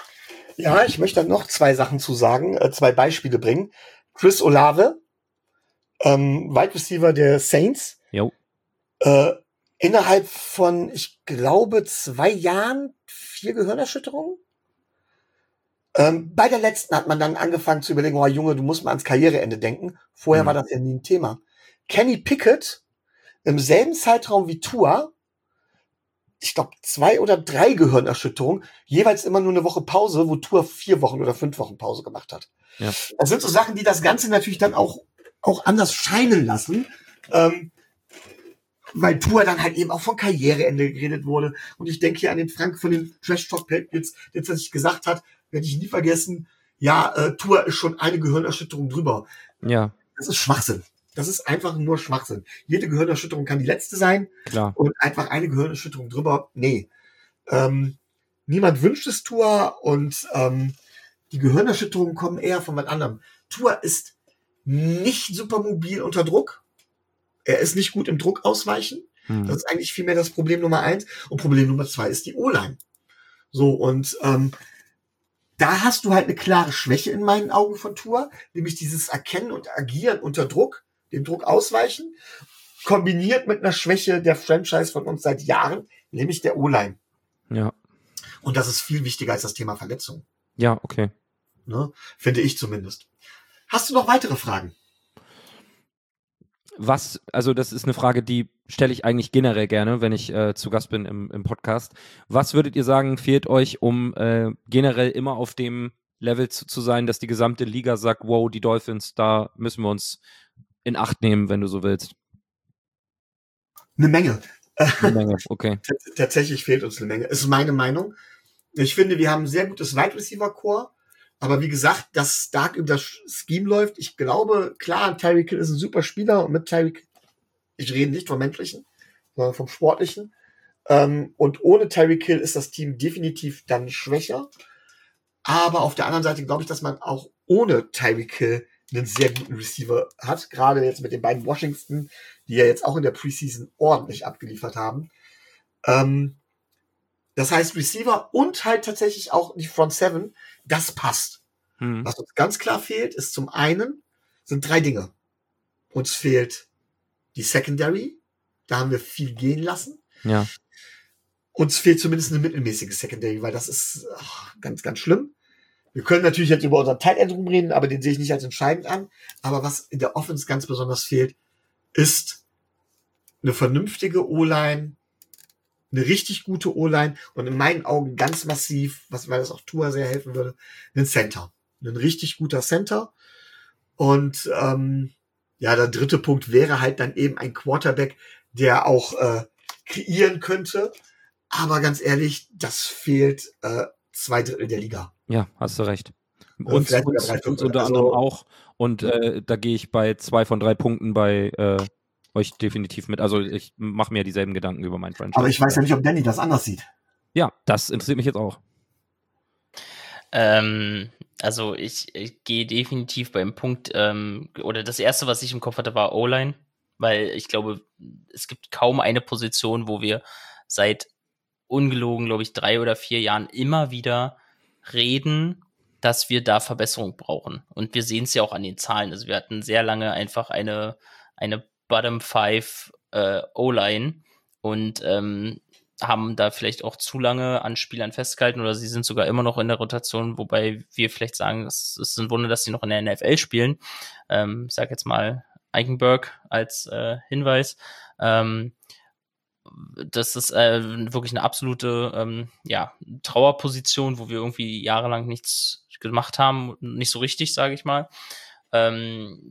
Ja, ich möchte dann noch 2 Sachen zu sagen, 2 Beispiele bringen. Chris Olave, Wide Receiver der Saints, innerhalb von, ich glaube, 2 Jahren 4 Gehirnerschütterungen. Bei der letzten hat man dann angefangen zu überlegen, oh Junge, du musst mal ans Karriereende denken. Vorher war das ja nie ein Thema. Kenny Pickett im selben Zeitraum wie Tua, ich glaube 2 oder 3 Gehirnerschütterungen, jeweils immer nur eine Woche Pause, wo Tua 4 Wochen oder 5 Wochen Pause gemacht hat. Ja. Das sind so Sachen, die das Ganze natürlich dann auch anders scheinen lassen, weil Tua dann halt eben auch von Karriereende geredet wurde. Und ich denke hier an den Frank von den Trash Talk Patriots, der sich gesagt hat, werde ich nie vergessen, ja, Tua ist schon eine Gehirnerschütterung drüber. Ja. Das ist Schwachsinn. Das ist einfach nur Schwachsinn. Jede Gehirnerschütterung kann die letzte sein. Klar. Und einfach eine Gehirnerschütterung drüber, nee. Niemand wünscht es Tua und die Gehirnerschütterungen kommen eher von was anderem. Tua ist nicht super mobil unter Druck. Er ist nicht gut im Druck ausweichen. Das ist eigentlich vielmehr das Problem Nummer 1. Und Problem Nummer 2 ist die O-Line. So, und da hast du halt eine klare Schwäche in meinen Augen von Tua, nämlich dieses Erkennen und Agieren unter Druck, dem Druck ausweichen, kombiniert mit einer Schwäche der Franchise von uns seit Jahren, nämlich der O-Line. Ja. Und das ist viel wichtiger als das Thema Verletzung. Ja, okay. Ne? Finde ich zumindest. Hast du noch weitere Fragen? Also das ist eine Frage, die stelle ich eigentlich generell gerne, wenn ich zu Gast bin im Podcast. Was würdet ihr sagen, fehlt euch, um generell immer auf dem Level zu sein, dass die gesamte Liga sagt, wow, die Dolphins, da müssen wir uns in Acht nehmen, wenn du so willst? Eine Menge. Eine Menge, okay. Tatsächlich fehlt uns eine Menge. Ist meine Meinung. Ich finde, wir haben ein sehr gutes Wide Receiver Core. Aber wie gesagt, dass Stark über das Scheme läuft, ich glaube, klar, Tyreek Hill ist ein super Spieler und mit Tyreek, ich rede nicht vom Menschlichen, sondern vom Sportlichen. Und ohne Tyreek Hill ist das Team definitiv dann schwächer. Aber auf der anderen Seite glaube ich, dass man auch ohne Tyreek Hill einen sehr guten Receiver hat. Gerade jetzt mit den beiden Washington, die ja jetzt auch in der Preseason ordentlich abgeliefert haben. Das heißt Receiver und halt tatsächlich auch die Front Seven, das passt. Was uns ganz klar fehlt, ist zum einen, sind 3 Dinge. Uns fehlt die Secondary, da haben wir viel gehen lassen. Ja. Uns fehlt zumindest eine mittelmäßige Secondary, weil das ist ganz, ganz schlimm. Wir können natürlich jetzt über unseren Tight End rumreden, aber den sehe ich nicht als entscheidend an. Aber was in der Offense ganz besonders fehlt, ist eine vernünftige O-Line, eine richtig gute O-Line und in meinen Augen ganz massiv, weil das auch Tua sehr helfen würde, einen Center. Ein richtig guter Center. Und der dritte Punkt wäre halt dann eben ein Quarterback, der auch kreieren könnte. Aber ganz ehrlich, das fehlt 2/3 der Liga. Ja, hast du recht. Uns unter anderem auch. Und da gehe ich bei 2 von 3 Punkten bei euch definitiv mit. Also ich mache mir dieselben Gedanken über mein Franchise. Aber ich weiß ja nicht, ob Danny das anders sieht. Ja, das interessiert mich jetzt auch. Also ich gehe definitiv beim Punkt, oder das erste, was ich im Kopf hatte, war O-Line, weil ich glaube, es gibt kaum eine Position, wo wir seit ungelogen, glaube ich, 3 oder 4 Jahren immer wieder reden, dass wir da Verbesserung brauchen. Und wir sehen es ja auch an den Zahlen. Also wir hatten sehr lange einfach eine Bottom 5 O-Line und haben da vielleicht auch zu lange an Spielern festgehalten oder sie sind sogar immer noch in der Rotation, wobei wir vielleicht sagen, es ist ein Wunder, dass sie noch in der NFL spielen. Ich sag jetzt mal Eichenberg als Hinweis. Das ist wirklich eine absolute Trauerposition, wo wir irgendwie jahrelang nichts gemacht haben, nicht so richtig, sage ich mal. Dann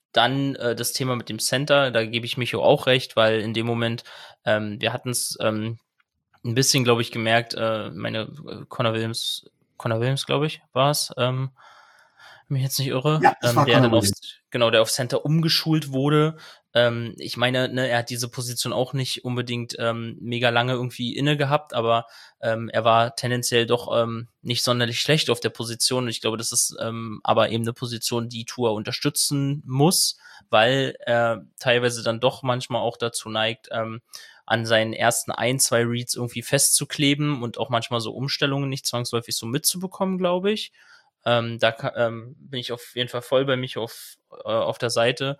das Thema mit dem Center, da gebe ich Micho auch recht, weil in dem Moment, wir hatten es ein bisschen, glaube ich, gemerkt, Connor Williams, glaube ich, war es, wenn mich jetzt nicht irre, ja, der auf Center umgeschult wurde. Ich meine, er hat diese Position auch nicht unbedingt mega lange irgendwie inne gehabt, aber er war tendenziell doch nicht sonderlich schlecht auf der Position. Und ich glaube, das ist aber eben eine Position, die Tua unterstützen muss, weil er teilweise dann doch manchmal auch dazu neigt, an seinen ersten 1-2 Reads irgendwie festzukleben und auch manchmal so Umstellungen nicht zwangsläufig so mitzubekommen, glaube ich. Bin ich auf jeden Fall voll bei mich auf der Seite.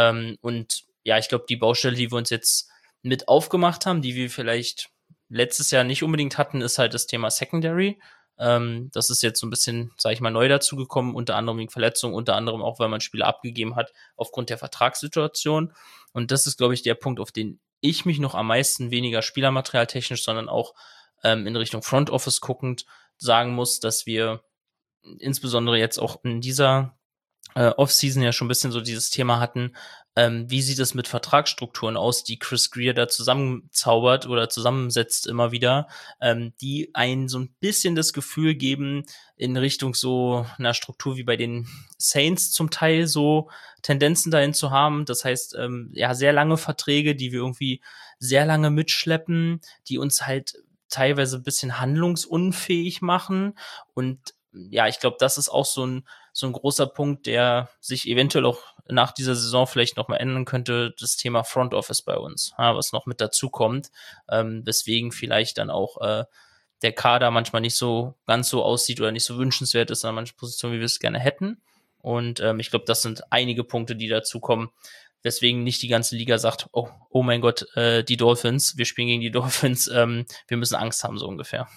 Und ja, ich glaube, die Baustelle, die wir uns jetzt mit aufgemacht haben, die wir vielleicht letztes Jahr nicht unbedingt hatten, ist halt das Thema Secondary. Das ist jetzt so ein bisschen, sage ich mal, neu dazugekommen, unter anderem wegen Verletzungen, unter anderem auch, weil man Spieler abgegeben hat aufgrund der Vertragssituation. Und das ist, glaube ich, der Punkt, auf den ich mich noch am meisten, weniger Spielermaterial technisch, sondern auch in Richtung Front Office guckend sagen muss, dass wir insbesondere jetzt auch in dieser Offseason ja schon ein bisschen so dieses Thema hatten, wie sieht es mit Vertragsstrukturen aus, die Chris Grier da zusammenzaubert oder zusammensetzt immer wieder, die einen so ein bisschen das Gefühl geben, in Richtung so einer Struktur wie bei den Saints zum Teil so Tendenzen dahin zu haben. Das heißt, sehr lange Verträge, die wir irgendwie sehr lange mitschleppen, die uns halt teilweise ein bisschen handlungsunfähig machen. Und ja, ich glaube, das ist auch so ein großer Punkt, der sich eventuell auch nach dieser Saison vielleicht noch mal ändern könnte, das Thema Front Office bei uns, was noch mit dazu kommt, weswegen vielleicht dann auch der Kader manchmal nicht so ganz so aussieht oder nicht so wünschenswert ist an manchen Positionen, wie wir es gerne hätten. Und ich glaube, das sind einige Punkte, die dazu kommen, weswegen nicht die ganze Liga sagt, oh mein Gott, die Dolphins, wir spielen gegen die Dolphins, wir müssen Angst haben, so ungefähr.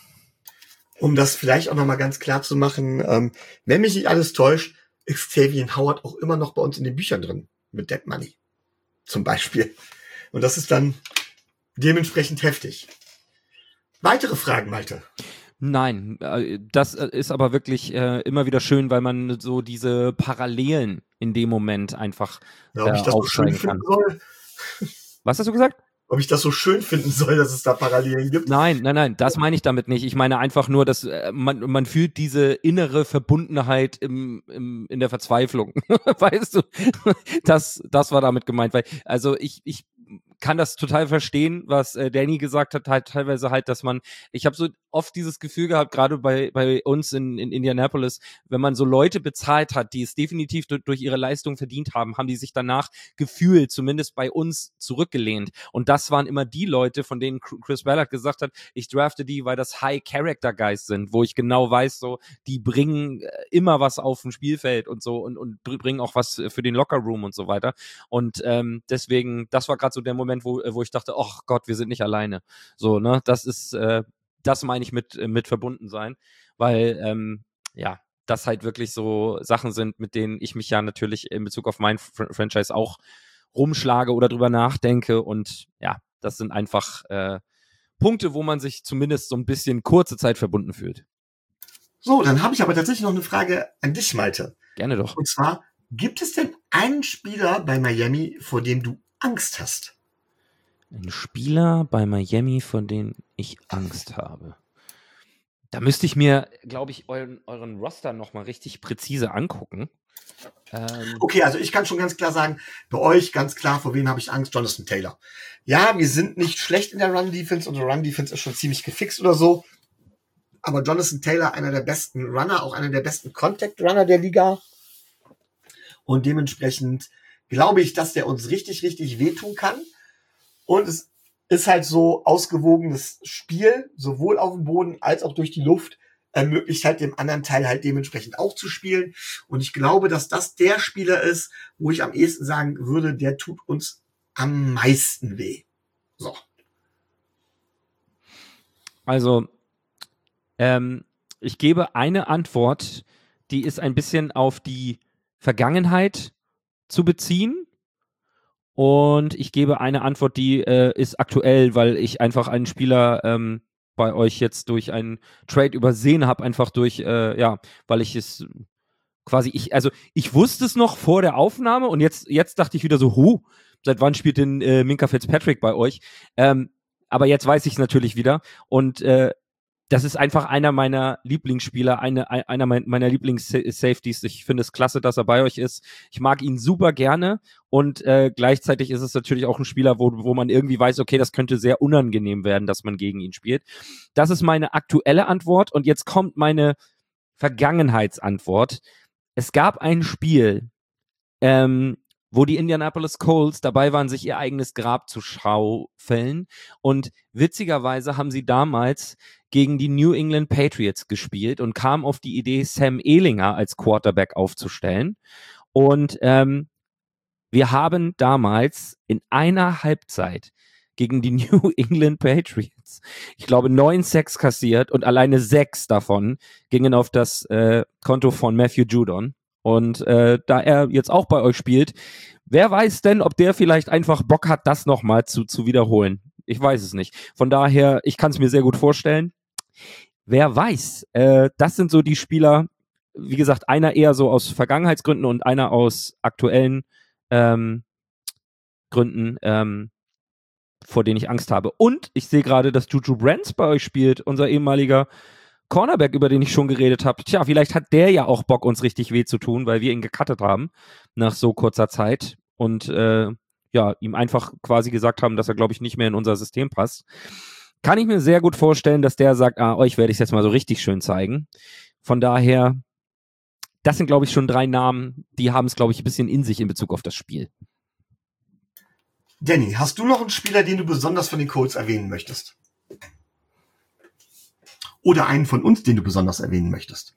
Um das vielleicht auch nochmal ganz klar zu machen, wenn mich nicht alles täuscht, ist Xavier Howard auch immer noch bei uns in den Büchern drin, mit Dead Money zum Beispiel. Und das ist dann dementsprechend heftig. Weitere Fragen, Malte? Nein, das ist aber wirklich immer wieder schön, weil man so diese Parallelen in dem Moment einfach aufzeigen kann. Was hast du gesagt? Ob ich das so schön finden soll, dass es da Parallelen gibt. Nein, das meine ich damit nicht. Ich meine einfach nur, dass man fühlt diese innere Verbundenheit in der Verzweiflung. Weißt du? Das war damit gemeint, weil also ich kann das total verstehen, was Danny gesagt hat, halt teilweise halt, dass ich habe so oft dieses Gefühl gehabt, gerade bei uns in Indianapolis, wenn man so Leute bezahlt hat, die es definitiv durch ihre Leistung verdient haben, haben die sich danach gefühlt, zumindest bei uns, zurückgelehnt. Und das waren immer die Leute, von denen Chris Ballard gesagt hat, ich drafte die, weil das High-Character-Guys sind, wo ich genau weiß, so, die bringen immer was auf dem Spielfeld und so und bringen auch was für den Locker-Room und so weiter. Und deswegen, das war gerade so der Moment, wo ich dachte, oh Gott, wir sind nicht alleine. So, ne, das ist das meine ich mit verbunden sein, weil das halt wirklich so Sachen sind, mit denen ich mich ja natürlich in Bezug auf mein Franchise auch rumschlage oder drüber nachdenke und ja, das sind einfach Punkte, wo man sich zumindest so ein bisschen kurze Zeit verbunden fühlt. So, dann habe ich aber tatsächlich noch eine Frage an dich, Malte. Gerne doch. Und zwar, gibt es denn einen Spieler bei Miami, vor dem du Angst hast? Ein Spieler bei Miami, vor dem ich Angst habe. Da müsste ich mir, glaube ich, euren Roster nochmal richtig präzise angucken. Okay, also ich kann schon ganz klar sagen, bei euch ganz klar, vor wem habe ich Angst? Jonathan Taylor. Ja, wir sind nicht schlecht in der Run-Defense. Unsere Run-Defense ist schon ziemlich gefixt oder so. Aber Jonathan Taylor, einer der besten Runner, auch einer der besten Contact-Runner der Liga. Und dementsprechend glaube ich, dass der uns richtig, richtig wehtun kann. Und es ist halt so ausgewogenes Spiel, sowohl auf dem Boden als auch durch die Luft, ermöglicht halt dem anderen Teil halt dementsprechend auch zu spielen. Und ich glaube, dass das der Spieler ist, wo ich am ehesten sagen würde, der tut uns am meisten weh. So. Also, ich gebe eine Antwort, die ist ein bisschen auf die Vergangenheit zu beziehen. Und ich gebe eine Antwort, die ist aktuell, weil ich einfach einen Spieler bei euch jetzt durch einen Trade übersehen habe, einfach durch, weil ich es quasi, ich wusste es noch vor der Aufnahme und jetzt dachte ich wieder so, seit wann spielt denn Minkah Fitzpatrick bei euch? Aber jetzt weiß ich es natürlich wieder und das ist einfach einer meiner Lieblingsspieler, einer meiner Lieblings-Safeties. Ich finde es klasse, dass er bei euch ist. Ich mag ihn super gerne und gleichzeitig ist es natürlich auch ein Spieler, wo man irgendwie weiß, okay, das könnte sehr unangenehm werden, dass man gegen ihn spielt. Das ist meine aktuelle Antwort und jetzt kommt meine Vergangenheitsantwort. Es gab ein Spiel, wo die Indianapolis Colts dabei waren, sich ihr eigenes Grab zu schaufeln. Und witzigerweise haben sie damals gegen die New England Patriots gespielt und kamen auf die Idee, Sam Ehlinger als Quarterback aufzustellen. Und wir haben damals in einer Halbzeit gegen die New England Patriots, ich glaube, 9 Sacks kassiert und alleine 6 davon gingen auf das Konto von Matthew Judon. Und da er jetzt auch bei euch spielt, wer weiß denn, ob der vielleicht einfach Bock hat, das nochmal zu wiederholen. Ich weiß es nicht. Von daher, ich kann es mir sehr gut vorstellen. Wer weiß, das sind so die Spieler, wie gesagt, einer eher so aus Vergangenheitsgründen und einer aus aktuellen Gründen, vor denen ich Angst habe. Und ich sehe gerade, dass Juju Brents bei euch spielt, unser ehemaliger Cornerback, über den ich schon geredet habe. Tja, vielleicht hat der ja auch Bock, uns richtig weh zu tun, weil wir ihn gecuttet haben nach so kurzer Zeit und ihm einfach quasi gesagt haben, dass er, glaube ich, nicht mehr in unser System passt. Kann ich mir sehr gut vorstellen, dass der sagt, euch werde ich es jetzt mal so richtig schön zeigen. Von daher, das sind, glaube ich, schon 3 Namen, die haben es, glaube ich, ein bisschen in sich in Bezug auf das Spiel. Danny, hast du noch einen Spieler, den du besonders von den Colts erwähnen möchtest? Oder einen von uns, den du besonders erwähnen möchtest?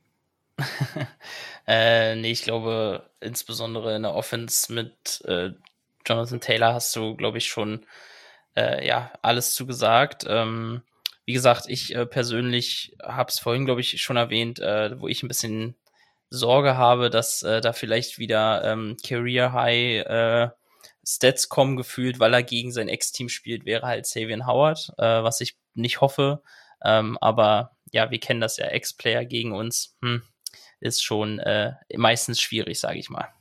Nee, ich glaube, insbesondere in der Offense mit Jonathan Taylor hast du, glaube ich, schon alles zugesagt. Wie gesagt, ich persönlich habe es vorhin, glaube ich, schon erwähnt, wo ich ein bisschen Sorge habe, dass da vielleicht wieder Career High Stats kommen gefühlt, weil er gegen sein Ex-Team spielt, wäre halt Xavier Howard, was ich nicht hoffe. Aber ja, wir kennen das ja, Ex-Player gegen uns ist schon meistens schwierig, sage ich mal.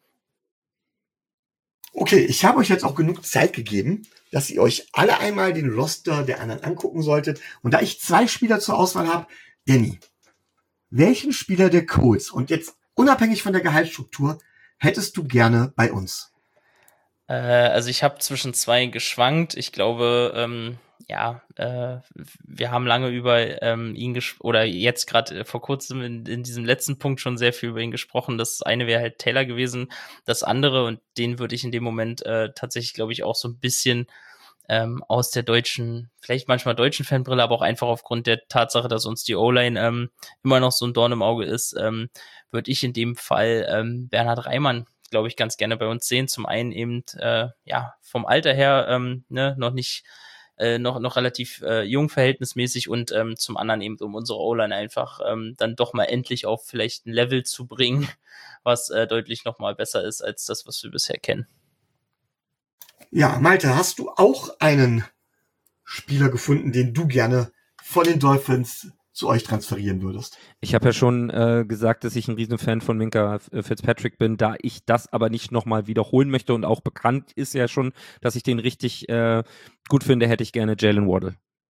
Okay, ich habe euch jetzt auch genug Zeit gegeben, dass ihr euch alle einmal den Roster der anderen angucken solltet. Und da ich 2 Spieler zur Auswahl habe, Danny, welchen Spieler der Colts und jetzt unabhängig von der Gehaltsstruktur hättest du gerne bei uns? Also ich habe zwischen 2 geschwankt. Ich glaube, wir haben lange über ihn oder jetzt gerade vor kurzem in diesem letzten Punkt schon sehr viel über ihn gesprochen. Das eine wäre halt Taylor gewesen. Das andere, und den würde ich in dem Moment tatsächlich, glaube ich, auch so ein bisschen aus der deutschen, vielleicht manchmal deutschen Fanbrille, aber auch einfach aufgrund der Tatsache, dass uns die O-Line immer noch so ein Dorn im Auge ist, würde ich in dem Fall Bernhard Reimann, glaube ich, ganz gerne bei uns sehen. Zum einen eben, vom Alter her noch nicht noch relativ jung verhältnismäßig und zum anderen eben, um unsere O-Line einfach dann doch mal endlich auf vielleicht ein Level zu bringen, was deutlich noch mal besser ist als das, was wir bisher kennen. Ja, Malte, hast du auch einen Spieler gefunden, den du gerne von den Dolphins zu euch transferieren würdest? Ich habe ja schon gesagt, dass ich ein Riesenfan von Minkah Fitzpatrick bin, da ich das aber nicht nochmal wiederholen möchte und auch bekannt ist ja schon, dass ich den richtig gut finde, hätte ich gerne Jalen Waddle.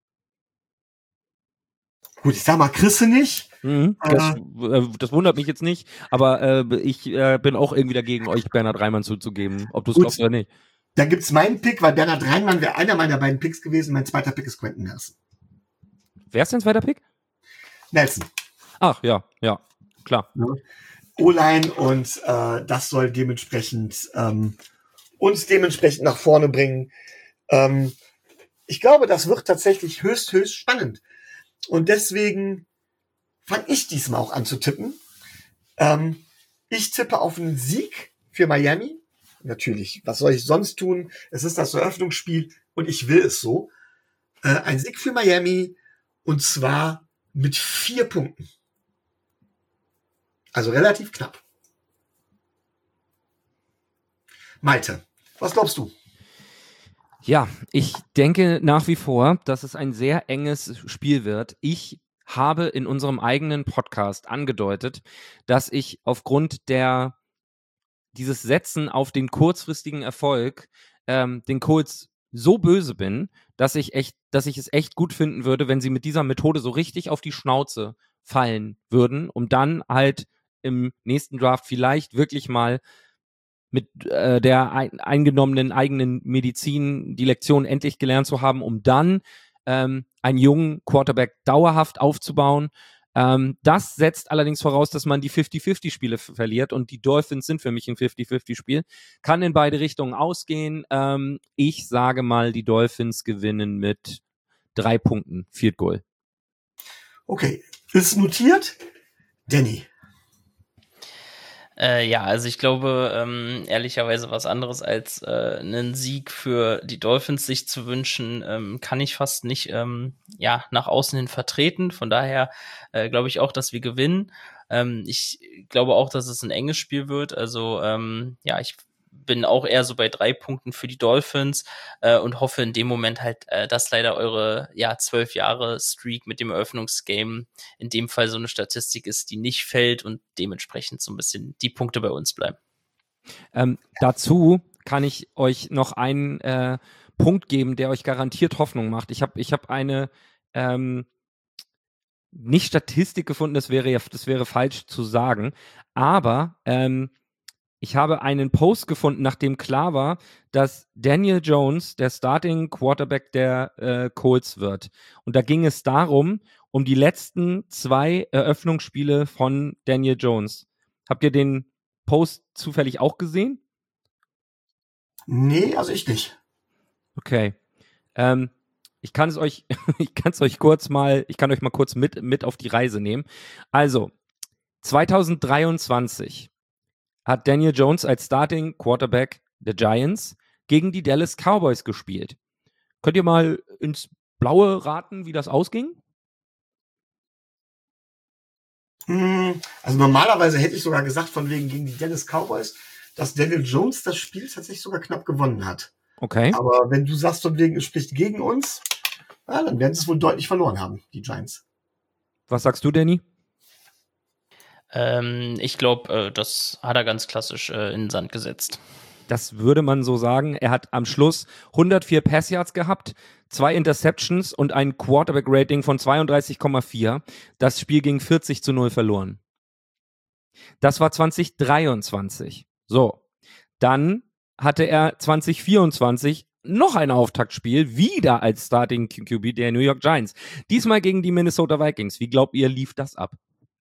Gut, ich sag mal, kriegst du nicht. Das wundert mich jetzt nicht, aber ich bin auch irgendwie dagegen, euch Bernhard Reimann zuzugeben, ob du es glaubst oder nicht. Dann gibt's meinen Pick, weil Bernhard Reimann wäre einer meiner beiden Picks gewesen. Mein zweiter Pick ist Quentin Nelson. Wer ist dein zweiter Pick? Nelson. Ach, ja, klar. Ja. O-Line und das soll dementsprechend uns dementsprechend nach vorne bringen. Ich glaube, das wird tatsächlich höchst spannend. Und deswegen fange ich diesmal auch an zu tippen. Ich tippe auf einen Sieg für Miami. Natürlich, was soll ich sonst tun? Es ist das Eröffnungsspiel und ich will es so. Ein Sieg für Miami und zwar mit 4 Punkten. Also relativ knapp. Malte, was glaubst du? Ja, ich denke nach wie vor, dass es ein sehr enges Spiel wird. Ich habe in unserem eigenen Podcast angedeutet, dass ich aufgrund dieses Setzen auf den kurzfristigen Erfolg den Colts so böse bin, dass ich es echt gut finden würde, wenn sie mit dieser Methode so richtig auf die Schnauze fallen würden, um dann halt im nächsten Draft vielleicht wirklich mal mit der eingenommenen eigenen Medizin die Lektion endlich gelernt zu haben, um dann einen jungen Quarterback dauerhaft aufzubauen. Das setzt allerdings voraus, dass man die 50-50-Spiele verliert und die Dolphins sind für mich ein 50-50-Spiel. Kann in beide Richtungen ausgehen. Ich sage mal, die Dolphins gewinnen mit 3 Punkten, Field Goal. Okay, ist notiert. Danny. Ja, also ich glaube, ehrlicherweise was anderes als einen Sieg für die Dolphins sich zu wünschen, kann ich fast nicht nach außen hin vertreten. Von daher glaube ich auch, dass wir gewinnen. Ich glaube auch, dass es ein enges Spiel wird. Also ich bin auch eher so bei 3 Punkten für die Dolphins und hoffe in dem Moment halt, dass leider eure 12 Jahre Streak mit dem Eröffnungsgame in dem Fall so eine Statistik ist, die nicht fällt und dementsprechend so ein bisschen die Punkte bei uns bleiben. Dazu kann ich euch noch einen Punkt geben, der euch garantiert Hoffnung macht. Ich hab eine nicht Statistik gefunden, das wäre falsch zu sagen, aber ich habe einen Post gefunden, nachdem klar war, dass Daniel Jones der Starting Quarterback der Colts wird. Und da ging es um die letzten 2 Eröffnungsspiele von Daniel Jones. Habt ihr den Post zufällig auch gesehen? Nee, also ich nicht. Okay. Ich kann euch mal kurz mit auf die Reise nehmen. Also, 2023 hat Daniel Jones als Starting Quarterback der Giants gegen die Dallas Cowboys gespielt. Könnt ihr mal ins Blaue raten, wie das ausging? Also normalerweise hätte ich sogar gesagt, von wegen gegen die Dallas Cowboys, dass Daniel Jones das Spiel tatsächlich sogar knapp gewonnen hat. Okay. Aber wenn du sagst, von wegen, es spricht gegen uns, dann werden sie es wohl deutlich verloren haben, die Giants. Was sagst du, Danny? Ich glaube, das hat er ganz klassisch in den Sand gesetzt. Das würde man so sagen. Er hat am Schluss 104 Passyards gehabt, 2 Interceptions und ein Quarterback-Rating von 32,4. Das Spiel ging 40-0 verloren. Das war 2023. So, dann hatte er 2024 noch ein Auftaktspiel, wieder als Starting QB der New York Giants. Diesmal gegen die Minnesota Vikings. Wie glaubt ihr, lief das ab?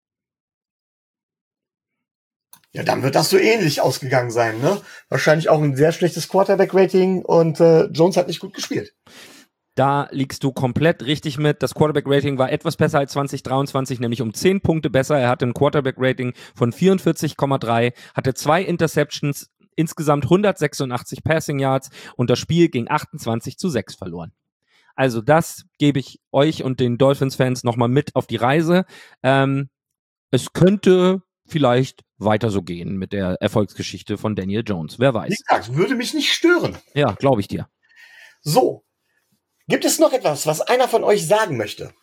Ja, dann wird das so ähnlich ausgegangen sein, ne? Wahrscheinlich auch ein sehr schlechtes Quarterback-Rating und Jones hat nicht gut gespielt. Da liegst du komplett richtig mit. Das Quarterback-Rating war etwas besser als 2023, nämlich um 10 Punkte besser. Er hatte ein Quarterback-Rating von 44,3, hatte 2 Interceptions, insgesamt 186 Passing Yards und das Spiel ging 28-6 verloren. Also das gebe ich euch und den Dolphins-Fans nochmal mit auf die Reise. Es könnte vielleicht weiter so gehen mit der Erfolgsgeschichte von Daniel Jones. Wer weiß. Wie gesagt, würde mich nicht stören. Ja, glaube ich dir. So. Gibt es noch etwas, was einer von euch sagen möchte?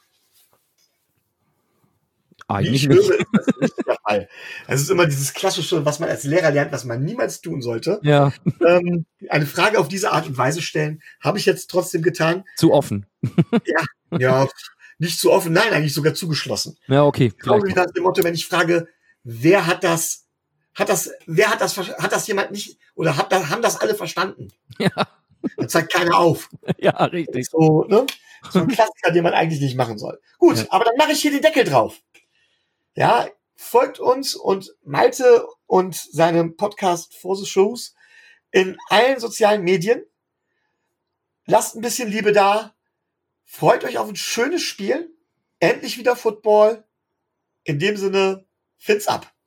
Eigentlich Wie schlimm nicht. ist das nicht der Fall? Es ist immer dieses Klassische, was man als Lehrer lernt, was man niemals tun sollte. Ja, Eine Frage auf diese Art und Weise stellen, habe ich jetzt trotzdem getan. zu offen. Ja, nicht zu offen, nein, eigentlich sogar zugeschlossen. Ja, okay. Ich glaube, Vielleicht wie nach dem Motto, wenn ich frage, wer hat das jemand nicht, oder haben das alle verstanden? Ja. Dann zeigt keiner auf. Ja, richtig. So, ne? So ein Klassiker, den man eigentlich nicht machen soll. Gut, Ja. aber dann mache ich hier den Deckel drauf. Ja, folgt uns und Malte und seinem Podcast For the Shows in allen sozialen Medien. Lasst ein bisschen Liebe da. Freut euch auf ein schönes Spiel. Endlich wieder Football. In dem Sinne, Fins ab.